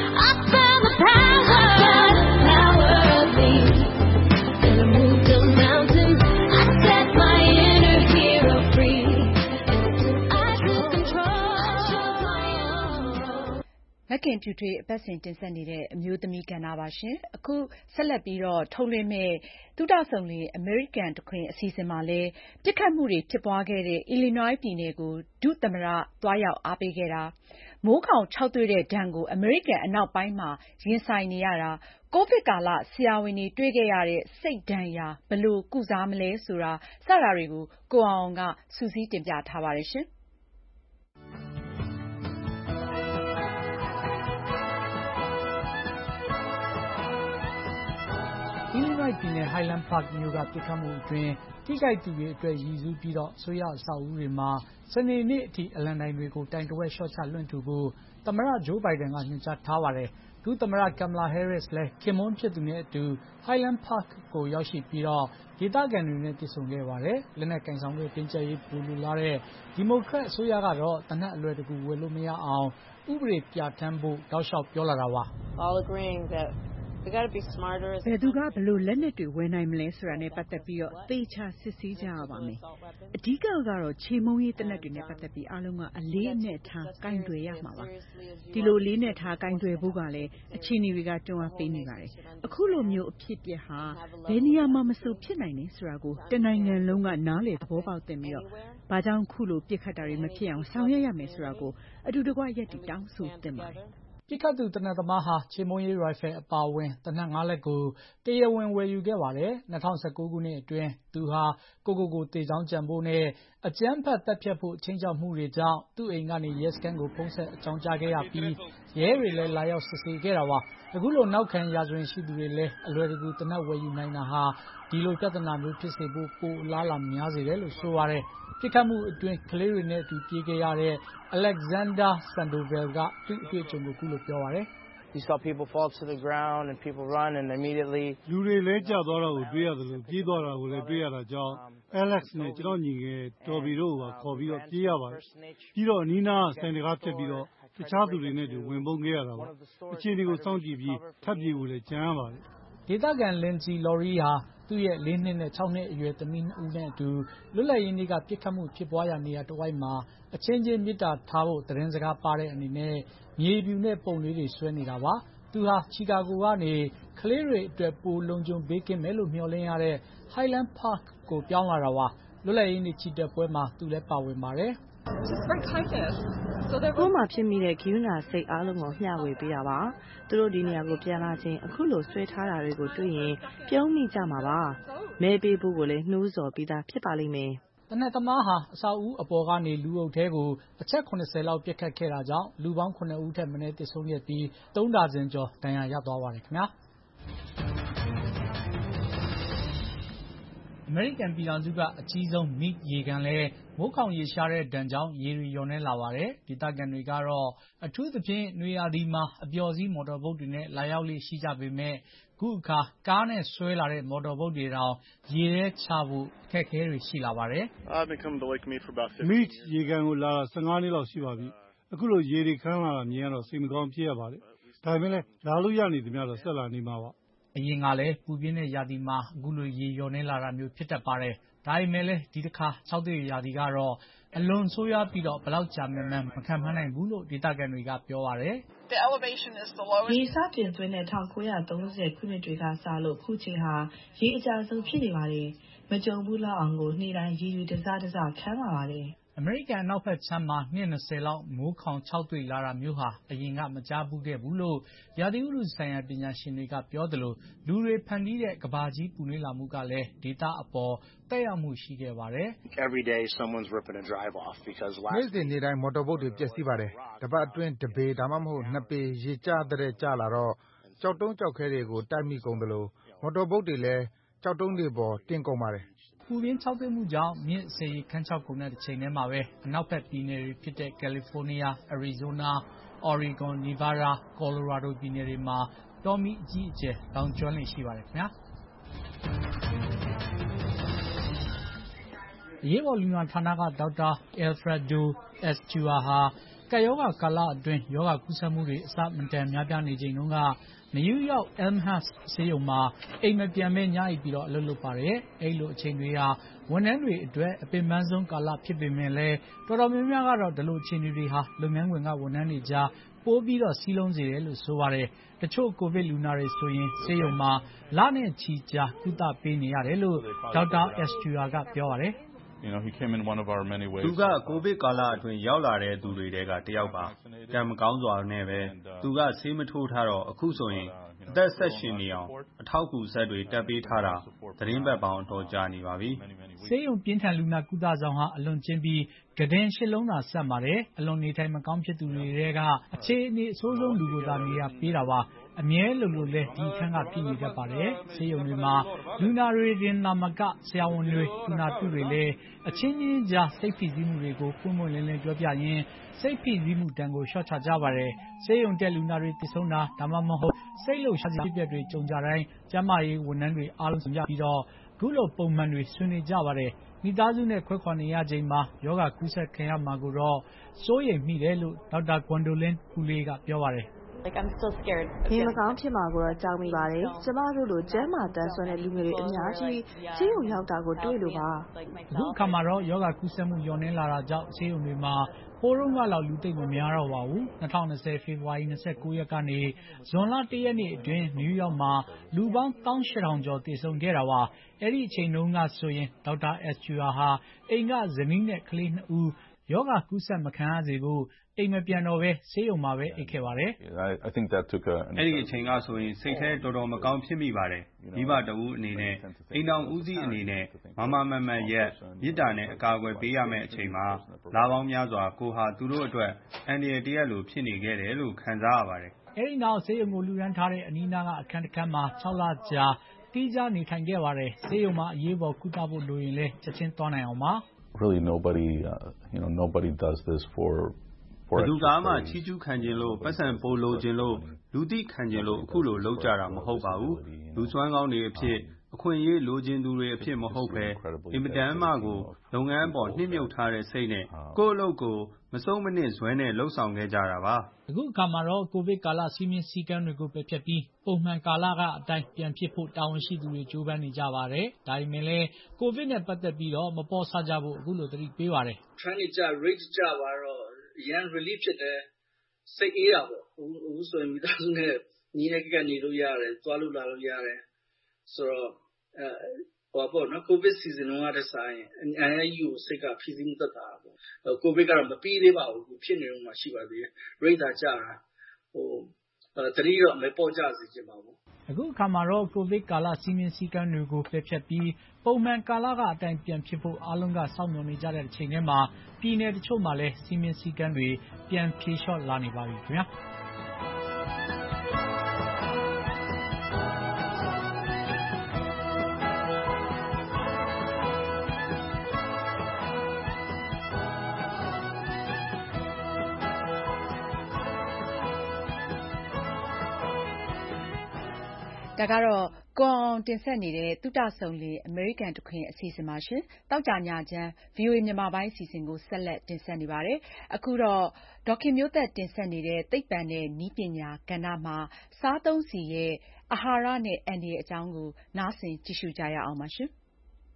မခင်ဖြူထွေးအပတ်စဉ်တင်ဆက်နေတဲ့အမျိုးသမီးကဏ္ဍပါရှင်။အခုဆက်လက်ပြီးတော့ထုတ်လွှင့်မဲ့သုတဆုံလေအမေရိကန်တခွင်အစီအစဉ်မှာလည်းပြစ်ခတ်မှုတွေဖြစ်ပွားခဲ့တဲ့ Illinois ပြည်နယ်ကိုဒုသမ္မတသွားရောက်အားပေးခဲ့တာမိုးခေါင်ခြောက်သွေ့တဲ့ဒဏ်ကိုအမေရိကန်အနောက်ပိုင်းမှာရင်ဆိုင်နေရတာကိုဗစ်ကာလဆရာဝန်တွေတွေ့ခဲ့ရတဲ့စိတ်ဒဏ်ရာဘယ်လိုကုစားမလဲဆိုတာစတာတွေကိုကိုအောင်ကစူးစီးတင်ပြထားပါတယ်ရှင်။ Illinois ပြည်နယ် Highland Park မြို့ကပစ်ခတ်မှုအတွင်းထိခိုက်သူတွေအတွက်ရည်စူးပြီးတော့အစိုးရအဆောက်အဦတွေမှာစနေနေ့အထိအလံတိုင်တွေကိုတိုင်တဝက်လျှော့ချလွှင့်ထူဖို့သမ္မတ Joe Biden ကညွှန်ကြားထားပါတယ်။ဒုသမ္မတ Kamala Harris လည်းခင်ပွန်းဖြစ်သူနဲ့အတူ Highland Park ကိုရောက်ရှိပြီးတော့ဒေသခံတွေနဲ့တွေ့ဆုံခဲ့ပါတယ်။လက်နက်ကိုင်ဆောင်တဲ့တင်းကျပ်ရေးပိုလိုလားတဲ့ဒီမိုကရက်အစိုးရကတော့သေနတ်အလွယ်တကူဝယ်လို့မရအောင်ဥပဒေပြဋ္ဌာန်းဖို့တောက်လျှောက်ပြောလာတာပါ။ All agreeing that we got to be smarter as ဘယ်သူကဘလို့လက်နက်တွေဝယ်နိုင်မလဲဆိုတာနဲ့ပတ်သက်ပြီးတော့သေချာစစ်ဆေးကြရပါမယ်။အဓိကကတော့ခြေမုံရေးတနက်တွေနဲ့ပတ်သက်ပြီးအားလုံးကအလေးအနက်ထားကင်တွယ်ရမှာပါ။ဒီလိုလေးနဲ့ထားကင်တွယ်ဖို့ကလည်းအခြေအနေတွေကတွန်းအားပေးနေပါတယ်။အခုလိုမျိုးအဖြစ်ပြက်ဟာဘယ်နေရာမှာမဆိုဖြစ်နိုင်တယ်ဆိုတာကိုတနိုင်ငံလုံးကနားလေသဘောပေါက်သင့်ပြီးတော့ဘာကြောင့်ခုလိုပြစ်ခတ်တာတွေမဖြစ်အောင်ဆောင်ရွက်ရမယ်ဆိုတာကိုအတူတကွရက်တီတောင်းဆိုသင့်ပါတယ်။ပစ်ခတ်သူသေနတ်သမားဟာချေမှုန်းရေးရိုင်ဖယ်အပါအဝင်သေနတ်၅လက်ကိုတရားဝင်ဝယ်ယူခဲ့ပါတယ်။2019ခုနှစ်အတွင်းသူဟာကိုတေချောင်းကြံဖို့နဲ့အကြမ်းဖက်တပ်ဖြတ်ဖို့ချိန်ချောက်မှုတွေကြောင့်သူ့အိမ်ကနေရဲစခန်းကိုဖုန်းဆက်အကြောင်းကြားခဲ့ရပြီးရဲတွေလည်းလာရောက်စစ်ဆေးခဲ့တာပါ။အခုလိုနောက်ခံရာဇဝင်ရှိသူတွေလည်းအလွယ်တကူသေနတ်ဝယ်ယူနိုင်တာဟာဒီလိုပြဿနာမျိုးဖြစ်စေဖို့ပိုအလားအလာများစေတယ်လို့ဆိုပါတယ်။ပြစ်ခတ်မှုအတွင်းကလေးတွေနဲ့အတူပြေးခဲ့ရတဲ့ Alexander Sandoval ကသူ့အတွေ့အကြုံကိုခုလိုပြောပါတယ်။ You saw people fall to the ground and people run and immediately လူတွေလဲကျသွားတာကိုတွေ့ရတယ်လို့ပြေးသွားတာကိုလည်းတွေ့ရတာကြောင့် Alex နဲ့ကျွန်တော်ညီငယ်တော်ဘီတို့ကခေါ်ပြီးတော့ပြေးရပါတယ်။ပြီးတော့အနီးနားဆိုင်တကားဖြတ်ပြီးတော့တခြားသူတွေနဲ့တူဝင်ပုန်းခဲ့ရတာပါ။အခြေအနေကိုစောင့်ကြည့်ပြီးထပ်ပြေးဖို့လည်းကြံရပါတယ်။ဒေသခံ Lindsay Laurie ဟာသူ့ရဲ့4နှစ်နဲ့6နှစ်အရွယ်သမီး2ဦးနဲ့အတူလွတ်လပ်ရေးနေ့ကပြစ်ခတ်မှုဖြစ်ပွားရာနေရာတစ်ဝိုက်မှာအချင်းချင်းမေတ္တာထားဖို့သတင်းစကားပါတဲ့အနေနဲ့မြေပြူနဲ့ပုံလေးတွေဆွဲနေတာပါ။သူဟာချီကာဂိုကနေကလေးတွေအတွက်ပိုလုံခြုံဘေးကင်းမယ်လို့မျှော်လင့်ရတဲ့ Highland Park ကိုပြောင်းလာတာပါ။လွတ်လပ်ရေးနေ့ချီတက်ပွဲမှာသူလည်းပါဝင်ပါတယ်။ကိုယ်မှာဖြစ်မိတဲ့ဂရုဏာစိတ်အားလုံးကိုမျှဝေပေးတာပါ။သူတို့ဒီနေရာကိုပြန်လာခြင်းအခုလိုဆွဲထားတာတွေကိုတွေ့ရင်ပြုံးမိကြမှာပါ။မဲပေးဖို့ကိုလည်းနှိုးဆော်ပြီးသားဖြစ်ပါလိမ့်မယ်။သေနတ်သမားဟာအဆောက်အဦအပေါ်ကနေလူအုပ်ထဲကိုအချက်80လောက်ပစ်ခတ်ခဲ့တာကြောင့်လူပေါင်း9ဦးထက်မနည်းသေဆုံးခဲ့ပြီး3ဒါဇင်ကျော်ဒဏ်ရာရသွားပါတယ်ခင်ဗျာ။အမေရိကန်ပြည်ထောင်စုကအကြီးဆုံးမီးရေကန်လဲမိုးခေါင်ရေရှားတဲ့ဒဏ်ကြောင့်ရေတွေလျော့နေလာပါတယ်။ဒေသခံတွေကတော့အထူးသဖြင့်နွေရာသီမှာအပျော်စီးမော်တော်ဘုတ်တွေနဲ့လာရောက်လေ့ရှိကြပေမဲ့ခုအခါကားနဲ့ဆွဲလာတဲ့မော်တော်ဘုတ်တွေတောင်ရေထဲချဖို့အခက်အခဲတွေရှိလာပါတယ်။ Meat ရေကန်ကိုလာတာ15နှစ်လောက်ရှိပါပြီ။အခုလိုရေတွေခမ်းလာတာမြင်ရတော့စိတ်မကောင်းဖြစ်ရပါတယ်။ဒါပေမဲ့လည်းလာလို့ရနေသမျှတော့ဆက်လာနေမှာပါ။အရင်ကလည်းပူပြင်းတဲ့ရာသီမှာအခုလိုရေလျော့နည်းလာတာမျိုးဖြစ်တတ်ပါတယ်။ဒါပေမဲ့လည်းဒီတစ်ခါခြောက်သွေ့ရာသီကတော့အလွန်ဆိုးရွားပြီးတော့ဘယ်လောက်ကြာမှန်းမခန့်မှန်းနိုင်ဘူးလို့ဒေသခံတွေကပြောပါတယ်။ရေစတင်သွင်းတဲ့1930 ခုနှစ်တွေကစလို့ခုချိန်ဟာရေအကျဆုံးဖြစ်နေပါတယ်။မကြုံဘူးလောက်အောင်ကိုနေ့တိုင်းရေတွေတစတစခမ်းလာပါတယ်။အမေရိကန်အနောက်ဘက်ခြမ်းမှာနှစ်20လောက်မိုးခေါင်ခြောက်သွေ့လာတာမျိုးဟာအရင်ကမကြားဘူးခဲ့ဘူးလို့ရာသီဥတုဆိုင်ရာပညာရှင်တွေကပြောသလိုလူတွေဖန်တီးတဲ့ကမ္ဘာကြီးပူနွေးလာမှုကလည်းဒေသအပေါ်သက်ရောက်မှုရှိခဲ့ပါတယ်။နေ့စဉ်နေ့တိုင်းမော်တော်ဘုတ်တွေပျက်စီးပါတယ်။တပတ်အတွင်း1ပေဒါမှမဟုတ်2ပေရေကျလာတော့ကျောက်တုံးကျောက်ခဲတွေကိုတိုက်မိကုန်သလိုမော်တော်ဘုတ်တွေလည်းကျောက်တုံးတွေပေါ်တင်ကုန်ပါတယ်ပူပြင်းခြောက်သွေ့မှုကြောင့်မြစ်စေရီခမ်းခြောက်ကုန်တဲ့တစ်ချိန်တည်းမှာပဲအနောက်ဘက်ပြည်နယ်တွေဖြစ်တဲ့ကယ်လီဖိုးနီးယား၊အရီဇိုနာ၊အော်ရီဂွန်၊နီဗားဒါး၊ကော်လိုရာဒိုပြည်နယ်တွေမှာတောမီးအကြီးအကျယ်လောင်ကျွမ်းလေ့ရှိပါတယ်ခင်ဗျာအရေးပေါ်လူနာဌာနကဒေါက်တာအယ်ဖရက်ဒိုအက်စကျူအာဟာကပ်ရောဂါကာလအတွင်းရောဂါကူးစက်မှုတွေအဆမတန်များပြားနေချိန်တုန်းကနယူးယောက်အယ်မ်ဟတ်စ်ဆေးရုံမှာအိမ်မပြန်ပဲညအိပ်ပြီးတော့အလုပ်လုပ်ပါတယ်။အဲ့လိုအချိန်တွေဟာဝန်ထမ်းတွေအတွက်အပင်ပန်းဆုံးကာလဖြစ်ပေမဲ့လည်းတော်တော်များများကတော့ဒီလိုအခြေအနေတွေဟာလုပ်ငန်းခွင်ကဝန်ထမ်းတွေကြားပိုပြီးတော့စီးလုံးစေတယ်လို့ဆိုပါတယ်။တချို့ကိုဗစ်လူနာတွေဆိုရင်ဆေးရုံမှာလနဲ့ချီကြာကုသပေးနေရတယ်လို့ဒေါက်တာအက်စကျူအာကပြောပါတယ်။သူကကိုဗစ်ကာလအတွင်းရောက်လာတဲ့သူတွေထဲကတယောက်ပါ။ကံမကောင်းစွာနဲ့ပဲသူကဆေးမထိုးထားတော့အခုဆိုရင်အသက်ဆက်ရှင်နေအောင်အထောက်အကူစက်တွေတပ်ပေးထားတာသီတင်းပတ်ပေါင်းအတော်ကြာနေပါပြီ။ဆေးရုံပြင်းထန်လူနာကုသဆောင်ဟာအလွန်ကျဉ်းပြီးကုတင်ရှစ်လုံးသာဆန့်ပါတယ်။အလွန်နေထိုင်မကောင်းဖြစ်သူတွေထဲကအခြေအနေအဆိုးဆုံးလူကိုသာနေရာပေးတာပါ။အမြဲလိုလိုလဲဒီအခန်းကပြည့်နေတတ်ပါတယ်။ဆေးရုံတွေမှာလူနာတွေတင်သာမကဆရာဝန်တွေ၊သူနာပြုတွေလည်းအချင်းချင်းကြားစိတ်ဖိစီးမှုတွေကိုပွင့်ပွင့်လင်းလင်းပြောပြရင်းစိတ်ဖိစီးမှုဒဏ်ကိုလျှော့ချကြပါတယ်။ဆေးရုံတက်လူနာတွေသေဆုံးတာဒါမှမဟုတ်စိတ်လှုပ်ရှားစရာဖြစ်ပျက်တွေကြုံကြတိုင်းကျန်းမာရေးဝန်ထမ်းတွေအားလုံးစုံကြပြီးတော့ခုလိုပုံမှန်တွေဆွေးနွေးကြပါတယ်။မိသားစုနဲ့ခွဲခွာနေရချိန်မှာယောဂကူးစက်ခံရမှာကိုတော့စိုးရိမ်မိတယ်လို့ဒေါက်တာဂွန်ဒိုလင်းကူလေးကပြောပါတယ်နေမကောင်းဖြစ်မှာကိုတော့ကြောက်မိပါတယ်။ကျမတို့လိုကျန်းမာတန်းဆွမ်းတဲ့လူငယ်တွေအများကြီးဆေးရုံရောက်တာကိုတွေ့လို့ပါ။အခုအခါမှာတော့ယောဂကူးစက်မှုလျော့နည်းလာတာကြောင့်ဆေးရုံတွေမှာဟိုတုန်းကလောက်လူသိပ်မများတော့ပါဘူး။2020ဖေဖော်ဝါရီ29ရက်ကနေဇွန်လ1ရက်နေ့အတွင်းနယူးယောက်မှာလူပေါင်း18000ကျော်သေဆုံးခဲ့တာပါ။အဲ့ဒီအချိန်တုန်းကဆိုရင်ဒေါက်တာအက်စကျူအာဟာအိမ်ကဇနီးနဲ့ကလေး2ဦးယောဂကူးစက်မခံရစေဖို့အိမ်မပြန်တော့ပဲဆေးရုံမှာပဲအိပ်ခဲ့ပါတယ်။အဲ့ဒီအချိန်ကဆိုရင်စိတ်ထဲတော်တော်မကောင်းဖြစ်မိပါတယ်။မိဘတဦးအနေနဲ့အိမ်တော်ဦးစီးအနေနဲ့မမမှန်မှန်ရက်မေတ္တာနဲ့အကာအကွယ်ပေးရမယ့်အချိန်မှာလပေါင်းများစွာကိုဟာသူတို့အတွက်အန္တရာယ်တရပ်လိုဖြစ်နေခဲ့တယ်လို့ခံစားရပါတယ်။အဲ့ဒီနောက်ဆေးရုံကိုလူရန်ထားတဲ့အနီးနားကအခန်းတစ်ခန်းမှာ6လကြာတီးခြားနေထိုင်ခဲ့ပါတယ်။ဆေးရုံမှာအရေးပေါ်ကုသဖို့လိုရင်လည်းချက်ချင်းသွားနိုင်အောင်ပါ။ nobody does this for ဘယ်သူကမှချီးကျူးခံခြင်းလို့ပတ်စံပိုလိုခြင်းလို့လူသိခံခြင်းလို့အခုလိုလုပ်ကြတာမဟုတ်ပါဘူး။လူစွမ်းကောင်းတွေအဖြစ်အခွင့်အရေးလိုချင်သူတွေအဖြစ်မဟုတ်ပဲအင်မတန်မှကိုလုပ်ငန်းပေါ်နှိမ့်မြုပ်ထားတဲ့စိတ်နဲ့ကိုယ့်အလုပ်ကိုမဆုံးမနစ်ဇွဲနဲ့လှုပ်ဆောင်ခဲ့ကြတာပါ။အခုအခါမှာတော့ကိုဗစ်ကာလစည်းမျဉ်းစည်းကမ်းတွေကိုပယ်ဖျက်ပြီးပုံမှန်ကာလကအတိုင်းပြန်ဖြစ်ဖို့တာဝန်ရှိသူတွေကြိုးပမ်းနေကြပါတယ်။ဒါပေမဲ့လည်းကိုဗစ်နဲ့ပတ်သက်ပြီးတော့မပေါ့ဆကြဖို့အခုလိုသတိပေးပါတယ်။ Trend တွေကျ rate ကျသွားတော့အရန် relief ဖြစ်တယ်စိတ်အေးတာပေါ့အခုဆိုရင်မိသားစုနဲ့ညီနဲ့ကပ်နေလို့ရတယ်သွားလို့လာလို့ရတယ်ဆိုတော့ကိုဗစ် season တုန်းကတည်းကအများကြီးကိုစိတ်ကဖိစီးမှုသက်သာတာပေါ့ကိုဗစ်ကတော့မပြီးသေးပါဘူးဖြစ်နေတော့မှရှိပါသေးတယ် rate သာကျတာတတိတော့မပေါ့ကြစေချင်ပါဘူးအခုအခါမှာတော့ကိုဗစ်ကာလစည်းမျဉ်းစည်းကမ်းတွေကိုပယ်ဖျက်ပြီးပုံမှန်ကာလကအတိုင်းပြန်ဖြစ်ဖို့အားလုံးကစောင့်မျှော်နေကြတဲ့အချိန်ထဲမှာပြည်နယ်တချို့မှာလည်းစည်းမျဉ်းစည်းကမ်းတွေပြန်ဖြေလျှော့လာနေပါပြီခင်ဗျာဒါကတော့ကိုအောင်တင်ဆက်နေတဲ့သုတဆုံလေအမေရိကန်တခွင်အစီအစဉ်မှာရှင်တောက်ကြညချမ်း VOA မြန်မာပိုင်းအစီအစဉ်ကိုဆက်လက်တင်ဆက်နေပါတယ်။အခုတော့ဒေါခင်မျိုးသက်တင်ဆက်နေတဲ့သိပ္ပံနဲ့နည်းပညာကဏ္ဍမှာစားသုံးဆီရဲ့အာဟာရနဲ့အန္တရာယ်အကြောင်းကိုနားဆင်ကြည့်ရှုကြရအောင်ပါရှင်။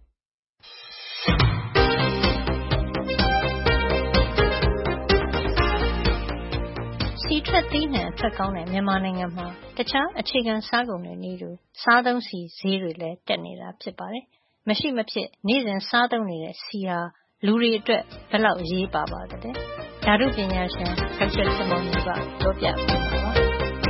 ဆီထွက်သီးနှံအထွက်ကောင်းတဲ့မြန်မာနိုင်ငံမှာတခြားအခြေခံစားကုန်တွေနည်းတူစားသုံးဆီဈေးတွေလည်းတက်နေတာဖြစ်ပါတယ်။မရှိမဖြစ်နေ့စဉ်စားသုံးနေတဲ့ဆီဟာလူတွေအတွက်ဘယ်လောက်အရေးပါပါသလဲ။ဓာတုပညာရှင်ဒေါက်တာချစ်မုံကြီးကပြောပြပေးပါမယ်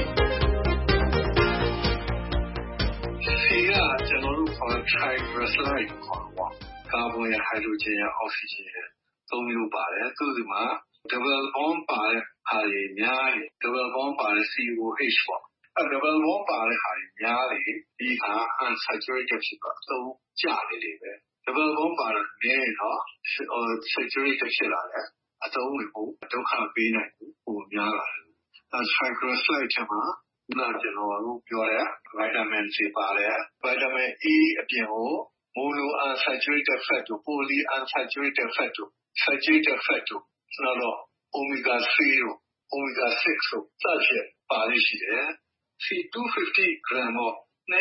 ။ဆီကကျွန်တော်တို့ခေါ် triglyceride ခေါ်ပါကာဗွန်ရယ်ဟိုက်ဒရိုဂျင်ရယ်အောက်ဆီဂျင်ရယ်သုံးမျိုးပါတယ်။သူ့ဒီမှာ double bond ပါတဲ့ဟာတွေများတယ် double bond ပါတဲ့ COH ပေါ့အဲ double bond ပါတဲ့ဟာတွေများတယ်ဒီဟာ unsaturated ဖြစ်ပါသုံးကြနေတယ်ပဲ double bond ပါတဲ့နည်းတော့ saturated ဖြစ်လာတယ်အသုံးဝင်ဖို့ဒုက္ခပေးနိုင်ဘူးပုံများလာတယ်အဲ triglyceride ထဲမှာကျွန်တော်တို့ပြောတဲ့ vitamin C ပါတယ် vitamin E အပြင်ကို mono unsaturated fat တို့ poly unsaturated fat တို့ saturated fat တို့နောက်တော့ omega 3 တို့ omega 6 တို့စသဖြင့်ပါလိမ့်ရှိတယ်။ C250 gram တော့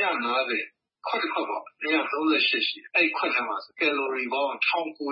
250ခွက်တစ်ခွက်ပေါ့238ရှိတယ်။အဲ့ခွက်ထဲမှာကယ်လိုရီပေါင်း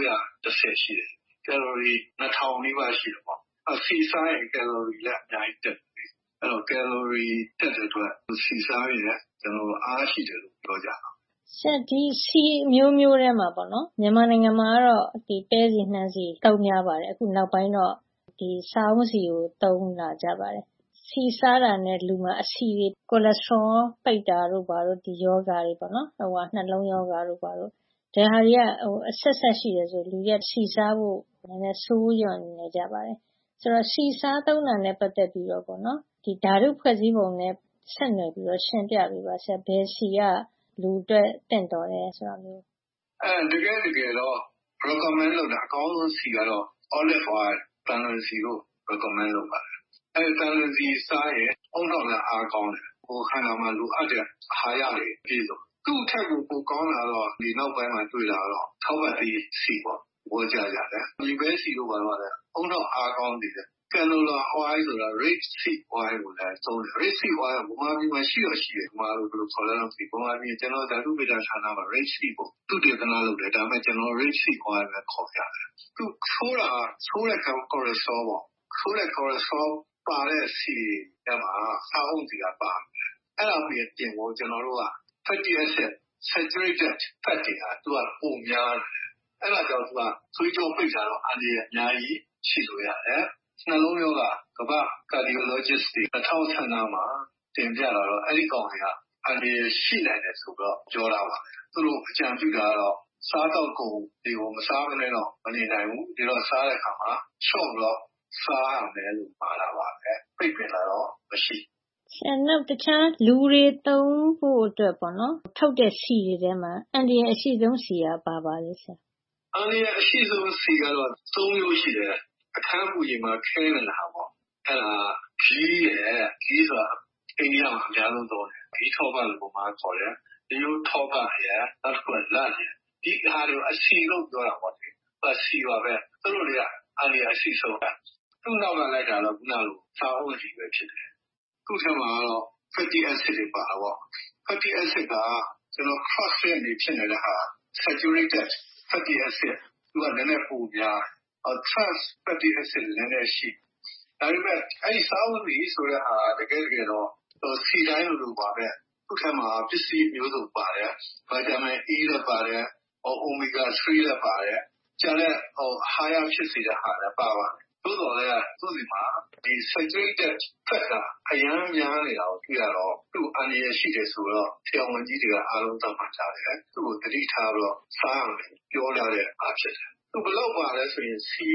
1910ရှိတယ်။ကယ်လိုရီ2000နီးပါးရှိတယ်ပေါ့။ဆီစားရင်ကယ်လိုရီလည်းအများကြီးတက်တယ်။အဲ့တော့ကယ်လိုရီတက်တဲ့အတွက်ဆီစားရင်ကျွန်တော်အားရှိတယ်လို့ပြောကြတာ။ဆက်ဒီဆီမျိုးမျိုးထဲမှာပေါ့နော်မြန်မာနိုင်ငံမှာတော့ဒီပဲဆီနှမ်းဆီတုံးများပါတယ်အခုနောက်ပိုင်းတော့ဒီစားအုံးဆီကိုတုံးလာကြပါတယ်ဆီစားတာနဲ့လူမှာအဆီတွေကိုလက်စထရောပိတ်တာတို့ဘာလို့ဒီယောဂါတွေပေါ့နော်ဟိုနှလုံးယောဂါတို့ဘာလို့ဒါဟာတွေကအဆက်ရှိတယ်ဆိုလူရက်ဆီစားဖို့နည်းနည်းဆိုးရွံ့နေကြပါတယ်ဆိုတော့ဆီစားသုံးတာနဲ့ပတ်သက်ပြီးတော့ပေါ့နော်ဒီဓာတုဖွဲ့စည်းပုံနဲ့ဆက်နွယ်ပြီးတော့ရှင်းပြပေးပါဆရာဘယ်ဆီကလူအတွက်တင့်တော်တယ်ဆိုတာမျိုးတကယ်တော့ recommend လုပ်တာအကောင်းဆုံးဆီကတော့ olive oil တန်လွင်ဆီကို recommend လုပ်ပါတယ်တန်လွင်ဆီစားရင်အုံနောက်လည်းအားကောင်းတယ်ဟိုခန္ဓာမှာလိုအပ်တဲ့အာဟာရတွေပြည့်စုံသူ့အထက်ကိုပိုကောင်းလာတော့ဒီနောက်ပိုင်းမှာတွေ့လာတော့ထောက်ပတ်ပြီးဆီပေါ့ဘောကြကြတယ်ဒီပဲဆီတို့ဘာလို့လဲအုံနောက်အားကောင်းနေတယ်canola oil ဆိုတာ rapeseed oil ကိုလည်းသုံးတယ် rapeseed oil ကဘာမှမရှိတော့ရှိတယ်ဘာလို့ဘယ်လိုခေါ်လဲတော့ဒီဘာမှကျွန်တော်ဓာတုဗေဒဌာနမှာ rapeseed ကိုသူတေသနာလုပ်တယ်ဒါပေမဲ့ကျွန်တော် rapeseed oil ပဲခေါ်ရတယ်သူဆိုးတဲ့ cholesterol ပေါ့ဆိုးတဲ့ cholesterol ပါတဲ့ဆီကမှာစားအုံးဆီကပါအဲ့ဒါပြင်ကိုကျွန်တော်တို့က fatty acid saturated fat တွေကသူကပုံများတယ်အဲ့ဒါကြောင့်သူကသွေးကြောပိတ်တာတော့အန္တရာယ်အများကြီးရှိလို့ရတယ်နှလုံးရောဂါကမ္ဘာ cardiologist တွေ2015မှာတင်ပြလာတော့အဲ့ဒီကောင်တွေကအန္တရာယ်ရှိနိုင်တယ်ဆိုတော့ပြောတာပါသူတို့အကြံပြုတာကတော့စားတော့ကုန်ဒီကိုမစားမနဲ့တော့မနေနိုင်ဘူးဒီတော့စားတဲ့အခါမှာရှော့တော့စားရမယ်လို့ပါလာပါပဲပြိပင်လာတော့မရှိဆရာနောက်တခြားလူတွေသုံးဖို့အတွက်ပေါ့နော်ထုတ်တဲ့ဆီတွေထဲမှာအန်ဒီရဲ့အရှိဆုံးဆီကပါပါလေဆရာအန်ဒီရဲ့အရှိဆုံးဆီကတော့3မျိုးရှိတယ်အခန်းပူရင်မှာခဲနေတာပေါ့အဲ့ဒါခီးဆိုတာအိန္ဒိယမှာအများဆုံးသုံးတယ်ဒီထောပတ်လို့မှာခေါ်တယ်ဒီလိုထောပတ်ရဲ့နောက်တစ်ခုကလန့်ရဲ့ဒီဟာတွေအဆီလို့ပြောတာပေါ့ဒီအဆီပါပဲသူတို့တွေကအန်ဒီအဆီဆုံးတာသူ့နောက်ကလိုက်တာတော့ခုနလိုစားအုံးဆီပဲဖြစ်တယ်သူ့ထက်မှာတော့ fatty acid တွေပါတော့ fatty acid ကကျွန်တော် cross fat တွေဖြစ်နေတဲ့ဟာ saturated fatty acid သူကလည်းနည်းနည်းပိုများtrans fatty acid လည်းနည်းရှိဒါပေမဲ့အဲ့ဒီစားအုံးဆီဆိုတဲ့ဟာတကယ်တော့ဆီတိုင်းလိုပါပဲသူ့ထက်မှာပစ္စည်းမျိုးစုံပါတယ် vitamin E လည်းပါတယ် omega 3လည်းပါတယ်ကျန်တဲ့ဟာရဖြစ်စေတဲ့ဟာလည်းပါပါတယ်သို့တော်လည်းသူ့ဒီမှာဒီ saturated fat ကအများများနေတာကိုတွေ့ရတော့သူ့အန္တရာယ်ရှိတယ်ဆိုတော့ဆရာဝန်ကြီးတွေကအားလုံးသတ်မှတ်ကြတယ်သူ့ကိုသတိထားပြီးတော့စားရမယ်ပြောလာတဲ့အားဖြစ်တယ်သူဘယ်လောက်ပါလဲဆိုရင်ဆီ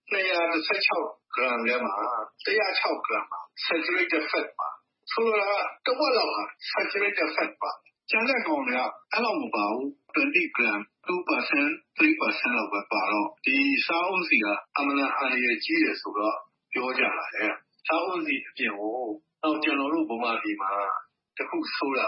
216 gram ထဲမှာ106 gram ပါ saturated fat ပါဆိုတော့တဝက်လောက်ဟာ saturated fat ပါကျန်တဲ့ကောင်တွေကအဲ့လောက်မပါဘူး20 gram 2% 3% လောက်ပဲပါတော့ဒီစားအုံးဆီကအမှန်အန္တရာယ်ကြီးတယ်ဆိုတော့ပြောကြတာလေစားအုံးဆီအပြင်ကိုတော့ကျွန်တော်တို့ဗမာပြည်မှာတခုဆိုတာ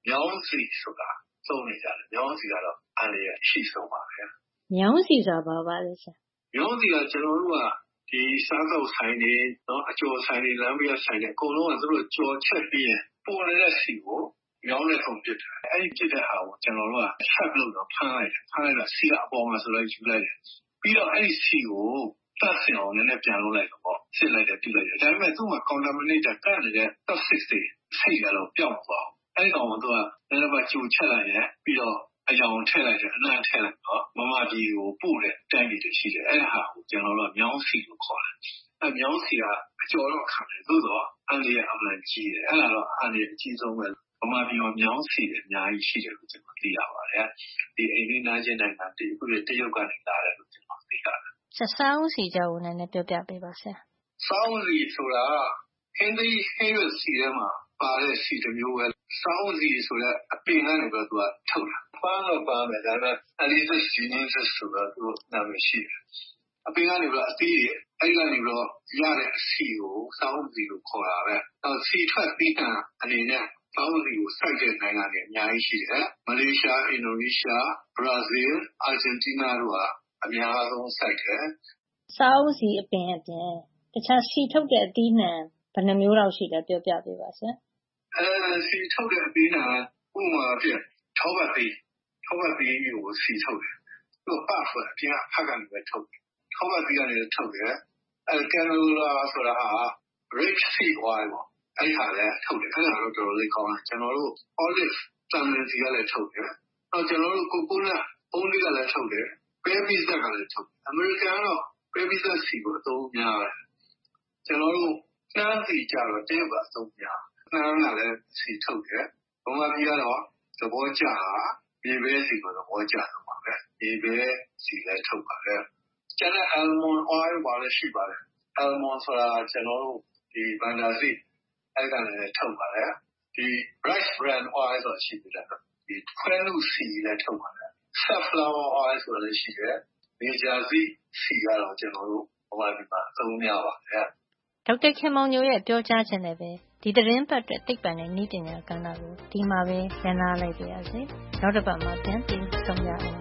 မြောင်းစီဆိုတာသုံးနေကြတယ်မြောင်းစီကတော့အန္တရာယ်ရှိဆုံးပါပဲမြောင်းစီဆိုတာဘာပါလဲဆရာမြောင်းစီကကျွန်တော်တို့ကဒီစားသောက်ဆိုင်တွေနော်အကျော်ဆိုင်တွေလမ်းဘေးဆိုင်တွေအကုန်လုံးကသူတို့ကြော်ချက်ပြီးရင်ပေါ်နေတဲ့စီကိုမြောင်းနဲ့ထုံပစ်တယ်အဲ့ဒီပစ်တဲ့ဟာကိုကျွန်တော်တို့ကဆက်လို့တော့ဖမ်းလိုက်တာစီကအပေါ်မှာဆိုလိုက်ယူလိုက်တယ်ပြီးတော့အဲ့ဒီစီကိုတတ်စင်အောင်လည်းပြန်လုပ်လိုက်တော့ပေါ့စစ်လိုက်တယ်ပြုတ်လိုက်တယ်ဒါပေမဲ့သူ့မှာ contaminated ကနေတဲ့ toxic တွေစိတ်ကတော့ပျောက်သွားအဲ့ဒီကောင်ကသူကလည်းပဲကြိုချက်လိုက်တယ်ပြီးတော့အယောင်ထည့်လိုက်တယ်အနံ့ထည့်လိုက်တော့မမကြီးကိုပို့တဲ့တန်းကြီးတွေရှိတယ်အဲ့ဒါကိုကျွန်တော်တို့မြောင်းစီလို့ခေါ်တယ်အဲ့မြောင်းစီကအကျော်တော့ခံတယ်သို့တော့အန်ဒီရဲ့အမှန်ကြီးတယ်အဲ့ဒါတော့အန်ဒီရဲ့အကြီးဆုံးပဲဗမာပြည်မှာမြောင်းစီတယ်အများကြီးရှိတယ်လို့ကျွန်တော်သိရပါတယ်ဒီအိန္ဒိယနိုင်ငံတွေအခုတရုတ်ကနေလာတယ်လို့ကျွန်တော်သိရတယ်စားဦးစီကြောင့်နည်းနည်းပြောပြပေးပါဆရာစားဦးစီဆိုတာဟင်းသီးဟင်းရွက်စီထဲမှာပါတဲ့စီတစ်မျိုးပဲစားဦးစီဆိုတဲ့အပင်ကနေပြီးတော့သူကထုတ်တာပန်းတော့ပါမယ်ဒါပေမဲ့အလီသက်စီနင်းသက်ဆိုတာသူနာမည်ရှိတယ်အပင်ကနေပြီးတော့အသီးတွေအဲ့ကနေပြီးတော့ရတဲ့အစီကိုစားဦးစီလို့ခေါ်တာပဲနောက်စီထွက်ပြီးတာအနေနဲ့စားဦးစီကိုစိုက်တဲ့နိုင်ငံတွေအများကြီးရှိတယ်မလေးရှားအင်ဒိုနီးရှားဘရာဇီးအာဂျင်တီးနားတို့ကအများဆုံးစိုက်တယ်စားဦးစီအပင်အပြင်တခြားစီထုတ်တဲ့အသီးနှံဘယ်နှမျိုးလောက်ရှိလဲပြောပြပေးပါဆရာစီထုတ်တဲ့အသီးနှံဥပမာဖြစ်ထောပတ်သီးကိုစီထုတ်တယ်သူကပတ်ဆိုအပြင်အဖက်ကနေပဲထုတ်တယ်ထောပတ်သီးကနေထုတ်တယ်ကင်နိုလာဆိုတာဟာ rape seed oil ပေါ့အဲ့ဒီဟာလည်းထုတ်တယ်အဲ့ဒါတော့တော်တော်လေးကောင်းတယ်ကျွန်တော်တို့ olive တန်လင်းစီကလည်းထုတ်တယ်နောက်ကျွန်တော်တို့ကိုကိုနတ်အုံးလေးကလည်းထုတ်တယ်ပဲပီဇက်ကလည်းထုတ်တယ်အမေရိကန်ကတော့ပဲပီဇက်စီကိုအသုံးများတယ်ကျွန်တော်တို့နှမ်းစီကြတော့တရုတ်ကအသုံးများနှမ်းကလည်းစီထုတ်တယ်ဘုံကပြည်ကတော့သဘောကျတာမြေပဲစီကိုသဘောကျတော့ပါပဲမြေပဲစီလည်းထုတ်ပါတယ်ကျန်တဲ့ almond oil ပါလည်းရှိပါတယ် almond ဆိုတာကျွန်တော်တို့ဒီဘန်ဒါစီအဲ့ဒါလည်းထုတ်ပါတယ်ဒီ rice bran oil ဆိုရှိတယ်ဒီခွဲလူစီလည်းထုတ်ပါတယ် safflower oil ဆိုလည်းရှိတယ်နေဂျာစီစီကတော့ကျွန်တော်တို့ဟိုမှာဒီမှာသုံးများပါတယ်ဒေါက်တာခင်မောင်ညိုရဲ့ပြောကြားခြင်းနဲ့ပဲဒီသတင်းပတ်အတွက်သိပ္ပံနဲ့နည်းပညာကဏ္ဍကိုဒီမှာပဲရန်နာလိုက်ပါရစေနောက်တစ်ပတ်မှာပြန်ပြီးဆုံရအောင်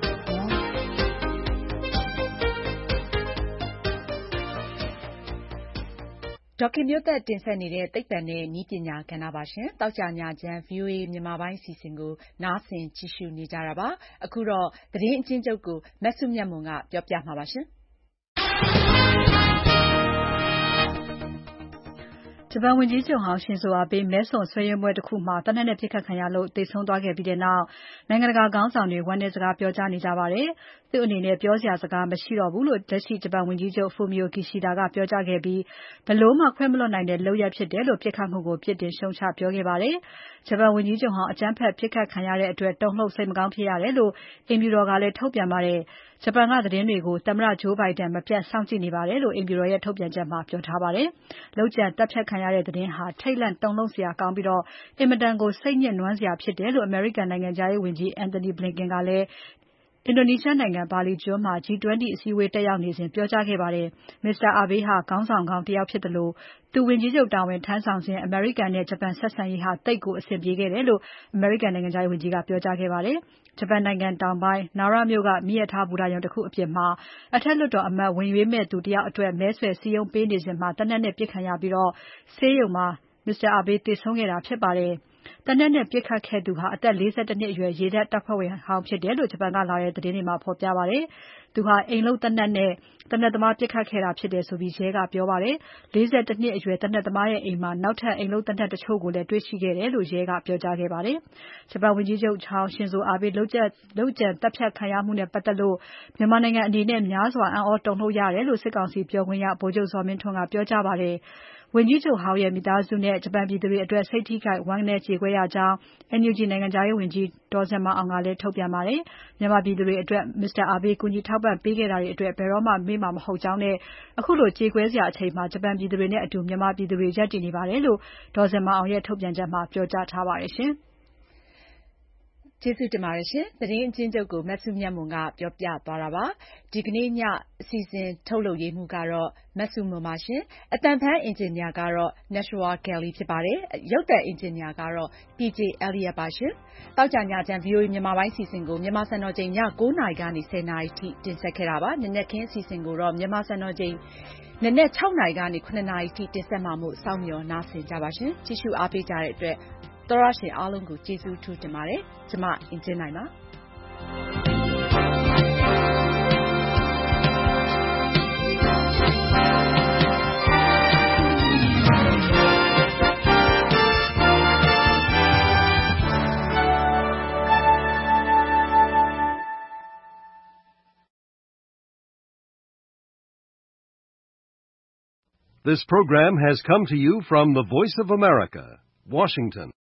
ဒေါက်ခင်မျိုးသက်တင်ဆက်နေတဲ့သိပ္ပံနဲ့နည်းပညာကဏ္ဍပါရှင်။သောကြာညချမ်း VOA မြန်မာပိုင်းအစီအစဉ်ကိုနားဆင်ကြည့်ရှုနေကြတာပါ။အခုတော့သတင်းအကျဉ်းချုပ်ကိုမဆုမြတ်မွန်ကပြောပြမှာပါရှင်။ဂျပန်ဝန်ကြီးချုပ်ဟောင်းရှင်ဇိုအာဘေးမဲဆွယ်ဆွေးနွေးပွဲတစ်ခုမှာသေနတ်နဲ့ပစ်ခတ်ခံရလို့သေဆုံးသွားခဲ့ပြီးတဲ့နောက်နိုင်ငံတကာခေါင်းဆောင်တွေဝမ်းနည်းစကားပြောကြားနေကြပါတယ်။သူ့အနေနဲ့ပြောစရာစကားမရှိတော့ဘူးလို့လက်ရှိဂျပန်ဝန်ကြီးချုပ် Fumio Kishida ကပြောကြားခဲ့ပြီးဘယ်လိုမှခွင့်မလွှတ်နိုင်တဲ့လုပ်ရပ်ဖြစ်တယ်လို့ပစ်ခတ်မှုကိုပြစ်တင်ရှုံချပြောခဲ့ပါတယ်။ဂျပန်ဝန်ကြီးချုပ်ဟောင်းအကြမ်းဖက်ပစ်ခတ်ခံရတဲ့အတွက်တုန်လှုပ်စိတ်မကောင်းဖြစ်ရတယ်လို့အိမ်ဖြူတော်ကလည်းထုတ်ပြန်ပါတယ်။ဂျပန်ကသတင်းတွေကိုသမ္မတ Joe Biden မပြတ်စောင့်ကြည့်နေပါတယ်လို့အိမ်ဖြူတော်ရဲ့ထုတ်ပြန်ချက်မှာပြောထားပါတယ်။လုပ်ကြံတပ်ဖြတ်ခံရတဲ့သတင်းဟာထိတ်လန့်တုန်လှုပ်စရာကောင်းပြီးအင်မတန်ကိုစိတ်ညစ်နွမ်းစရာဖြစ်တယ်လို့ American နိုင်ငံခြားရေးဝန်ကြီး Antony Blinken ကလည်းအင်ဒိုနီးရှားနိုင်ငံဘာလီကျွန်းမှာ G20 အစည်းအဝေးတက်ရောက်နေစဉ်ပြောကြားခဲ့ပါတယ်။ Mr. Abe ဟာခေါင်းဆောင်ကောင်းတယောက်ဖြစ်သလိုသူဝန်ကြီးချုပ်တာဝန်ထမ်းဆောင်စဉ်အမေရိကန်နဲ့ဂျပန်ဆက်ဆံရေးဟာသိပ်ကိုအဆင်ပြေခဲ့တယ်လို့ American နိုင်ငံခြားရေးဝန်ကြီးကပြောကြားခဲ့ပါတယ်။ဂျပန်နိုင်ငံတောင်ပိုင်း Nara မြို့ကမီးရထားဘူတာရုံတစ်ခုအပြင်မှာအထက်လွှတ်တော်အမတ်ဝင်ရွေးမဲ့သူတယောက်အတွက်မဲဆွယ်စည်းရုံးပေးနေစဉ်မှာသေနတ်နဲ့ပစ်ခံရပြီးဆေးရုံမှာMr. Abe သေဆုံးခဲ့တာဖြစ်ပါတယ်။သေနတ်နဲ့ပစ်ခတ်ခဲ့သူဟာအသက် 41 နှစ်အရွယ်ရေတပ်တပ်ဖွဲ့ဝင်ဟောင်းဖြစ်တယ်လို့ဂျပန်ကလာတဲ့သတင်းတွေမှာဖော်ပြပါတယ်။သူဟာအိမ်လုပ်သေနတ်နဲ့သေနတ်သမားပစ်ခတ်ခဲ့တာဖြစ်တယ်ဆိုပြီးရဲကပြောပါတယ်။41 နှစ်အရွယ်သေနတ်သမားရဲ့အိမ်မှာနောက်ထပ်အိမ်လုပ်သေနတ်တချို့ကိုလည်းတွေ့ရှိခဲ့တယ်လို့ရဲကပြောကြားခဲ့ပါတယ်။ဂျပန်ဝန်ကြီးချုပ်ဟောင်းရှင်ဇိုအာဘေးလုပ်ကြံတပ်ဖြတ်ခံရမှုနဲ့ပတ်သက်လို့မြန်မာနိုင်ငံအနေနဲ့များစွာအံ့ဩတုန်လှုပ်ရတယ်လို့စစ်ကောင်စီပြောခွင့်ရဗိုလ်ချုပ်ဇော်မင်းထွန်းကပြောကြားပါတယ်။ဝန်ကြီးချုပ်ဟောင်းရဲ့မိသားစုနဲ့ဂျပန်ပြည်သူတွေအတွက်စိတ်ထိခိုက်ဝမ်းနည်းကြေကွဲရကြောင်း NUG နိုင်ငံခြားရေးဝန်ကြီးဒေါ်ဇင်မာအောင်ကလည်းထုတ်ပြန်ပါတယ်။မြန်မာပြည်သူတွေအတွက် Mr. Abe ကူညီထောက်ပံ့ပေးခဲ့တာတွေအတွက်ဘယ်တော့မှမေ့မှာမဟုတ်ကြောင်းနဲ့အခုလိုကြေကွဲစရာအချိန်မှာဂျပန်ပြည်သူတွေနဲ့အတူမြန်မာပြည်သူတွေရပ်တည်နေပါတယ်လို့ဒေါ်ဇင်မာအောင်ရဲ့ထုတ်ပြန်ချက်မှာပြောကြားထားပါတယ်ရှင်။ကျေးဇူးတင်ပါတယ်ရှင်။သတင်းအကျဉ်းချုပ်ကိုမစုမြတ်မွန်ကပြောပြသွားတာပါ။ဒီကနေ့ညအစီအစဉ်ထုတ်လုပ်ရေးမှူးကတော့မစုမွန်ပါရှင်။အသံဖန်အင်ဂျင်နီယာကတော့ Nashua Kelly ဖြစ်ပါတယ်။ရုပ်သံအင်ဂျင်နီယာကတော့ PJ Elliott ပါရှင်။သောကြာညချမ်း VOA မြန်မာပိုင်းအစီအစဉ်ကိုမြန်မာစံတော်ချိန်ည 9 နာရီကနေ 10 နာရီထိတင်ဆက်ခဲ့တာပါ။နံနက်ခင်းအစီအစဉ်ကိုတော့မြန်မာစံတော်ချိန်နံနက် 6 နာရီကနေ 7 နာရီထိတင်ဆက်မှာမို့စောင့်မျှော်နားဆင်ကြပါရှင်။ကြည့်ရှုအားပေးကြတဲ့အတွက်သောရရှင်အားလုံးကိုကျေးဇူးထူးတင်ပါတယ်။ကျမအင်ကြင်းနိုင်ပါ This program has come to you from the Voice of America, Washington.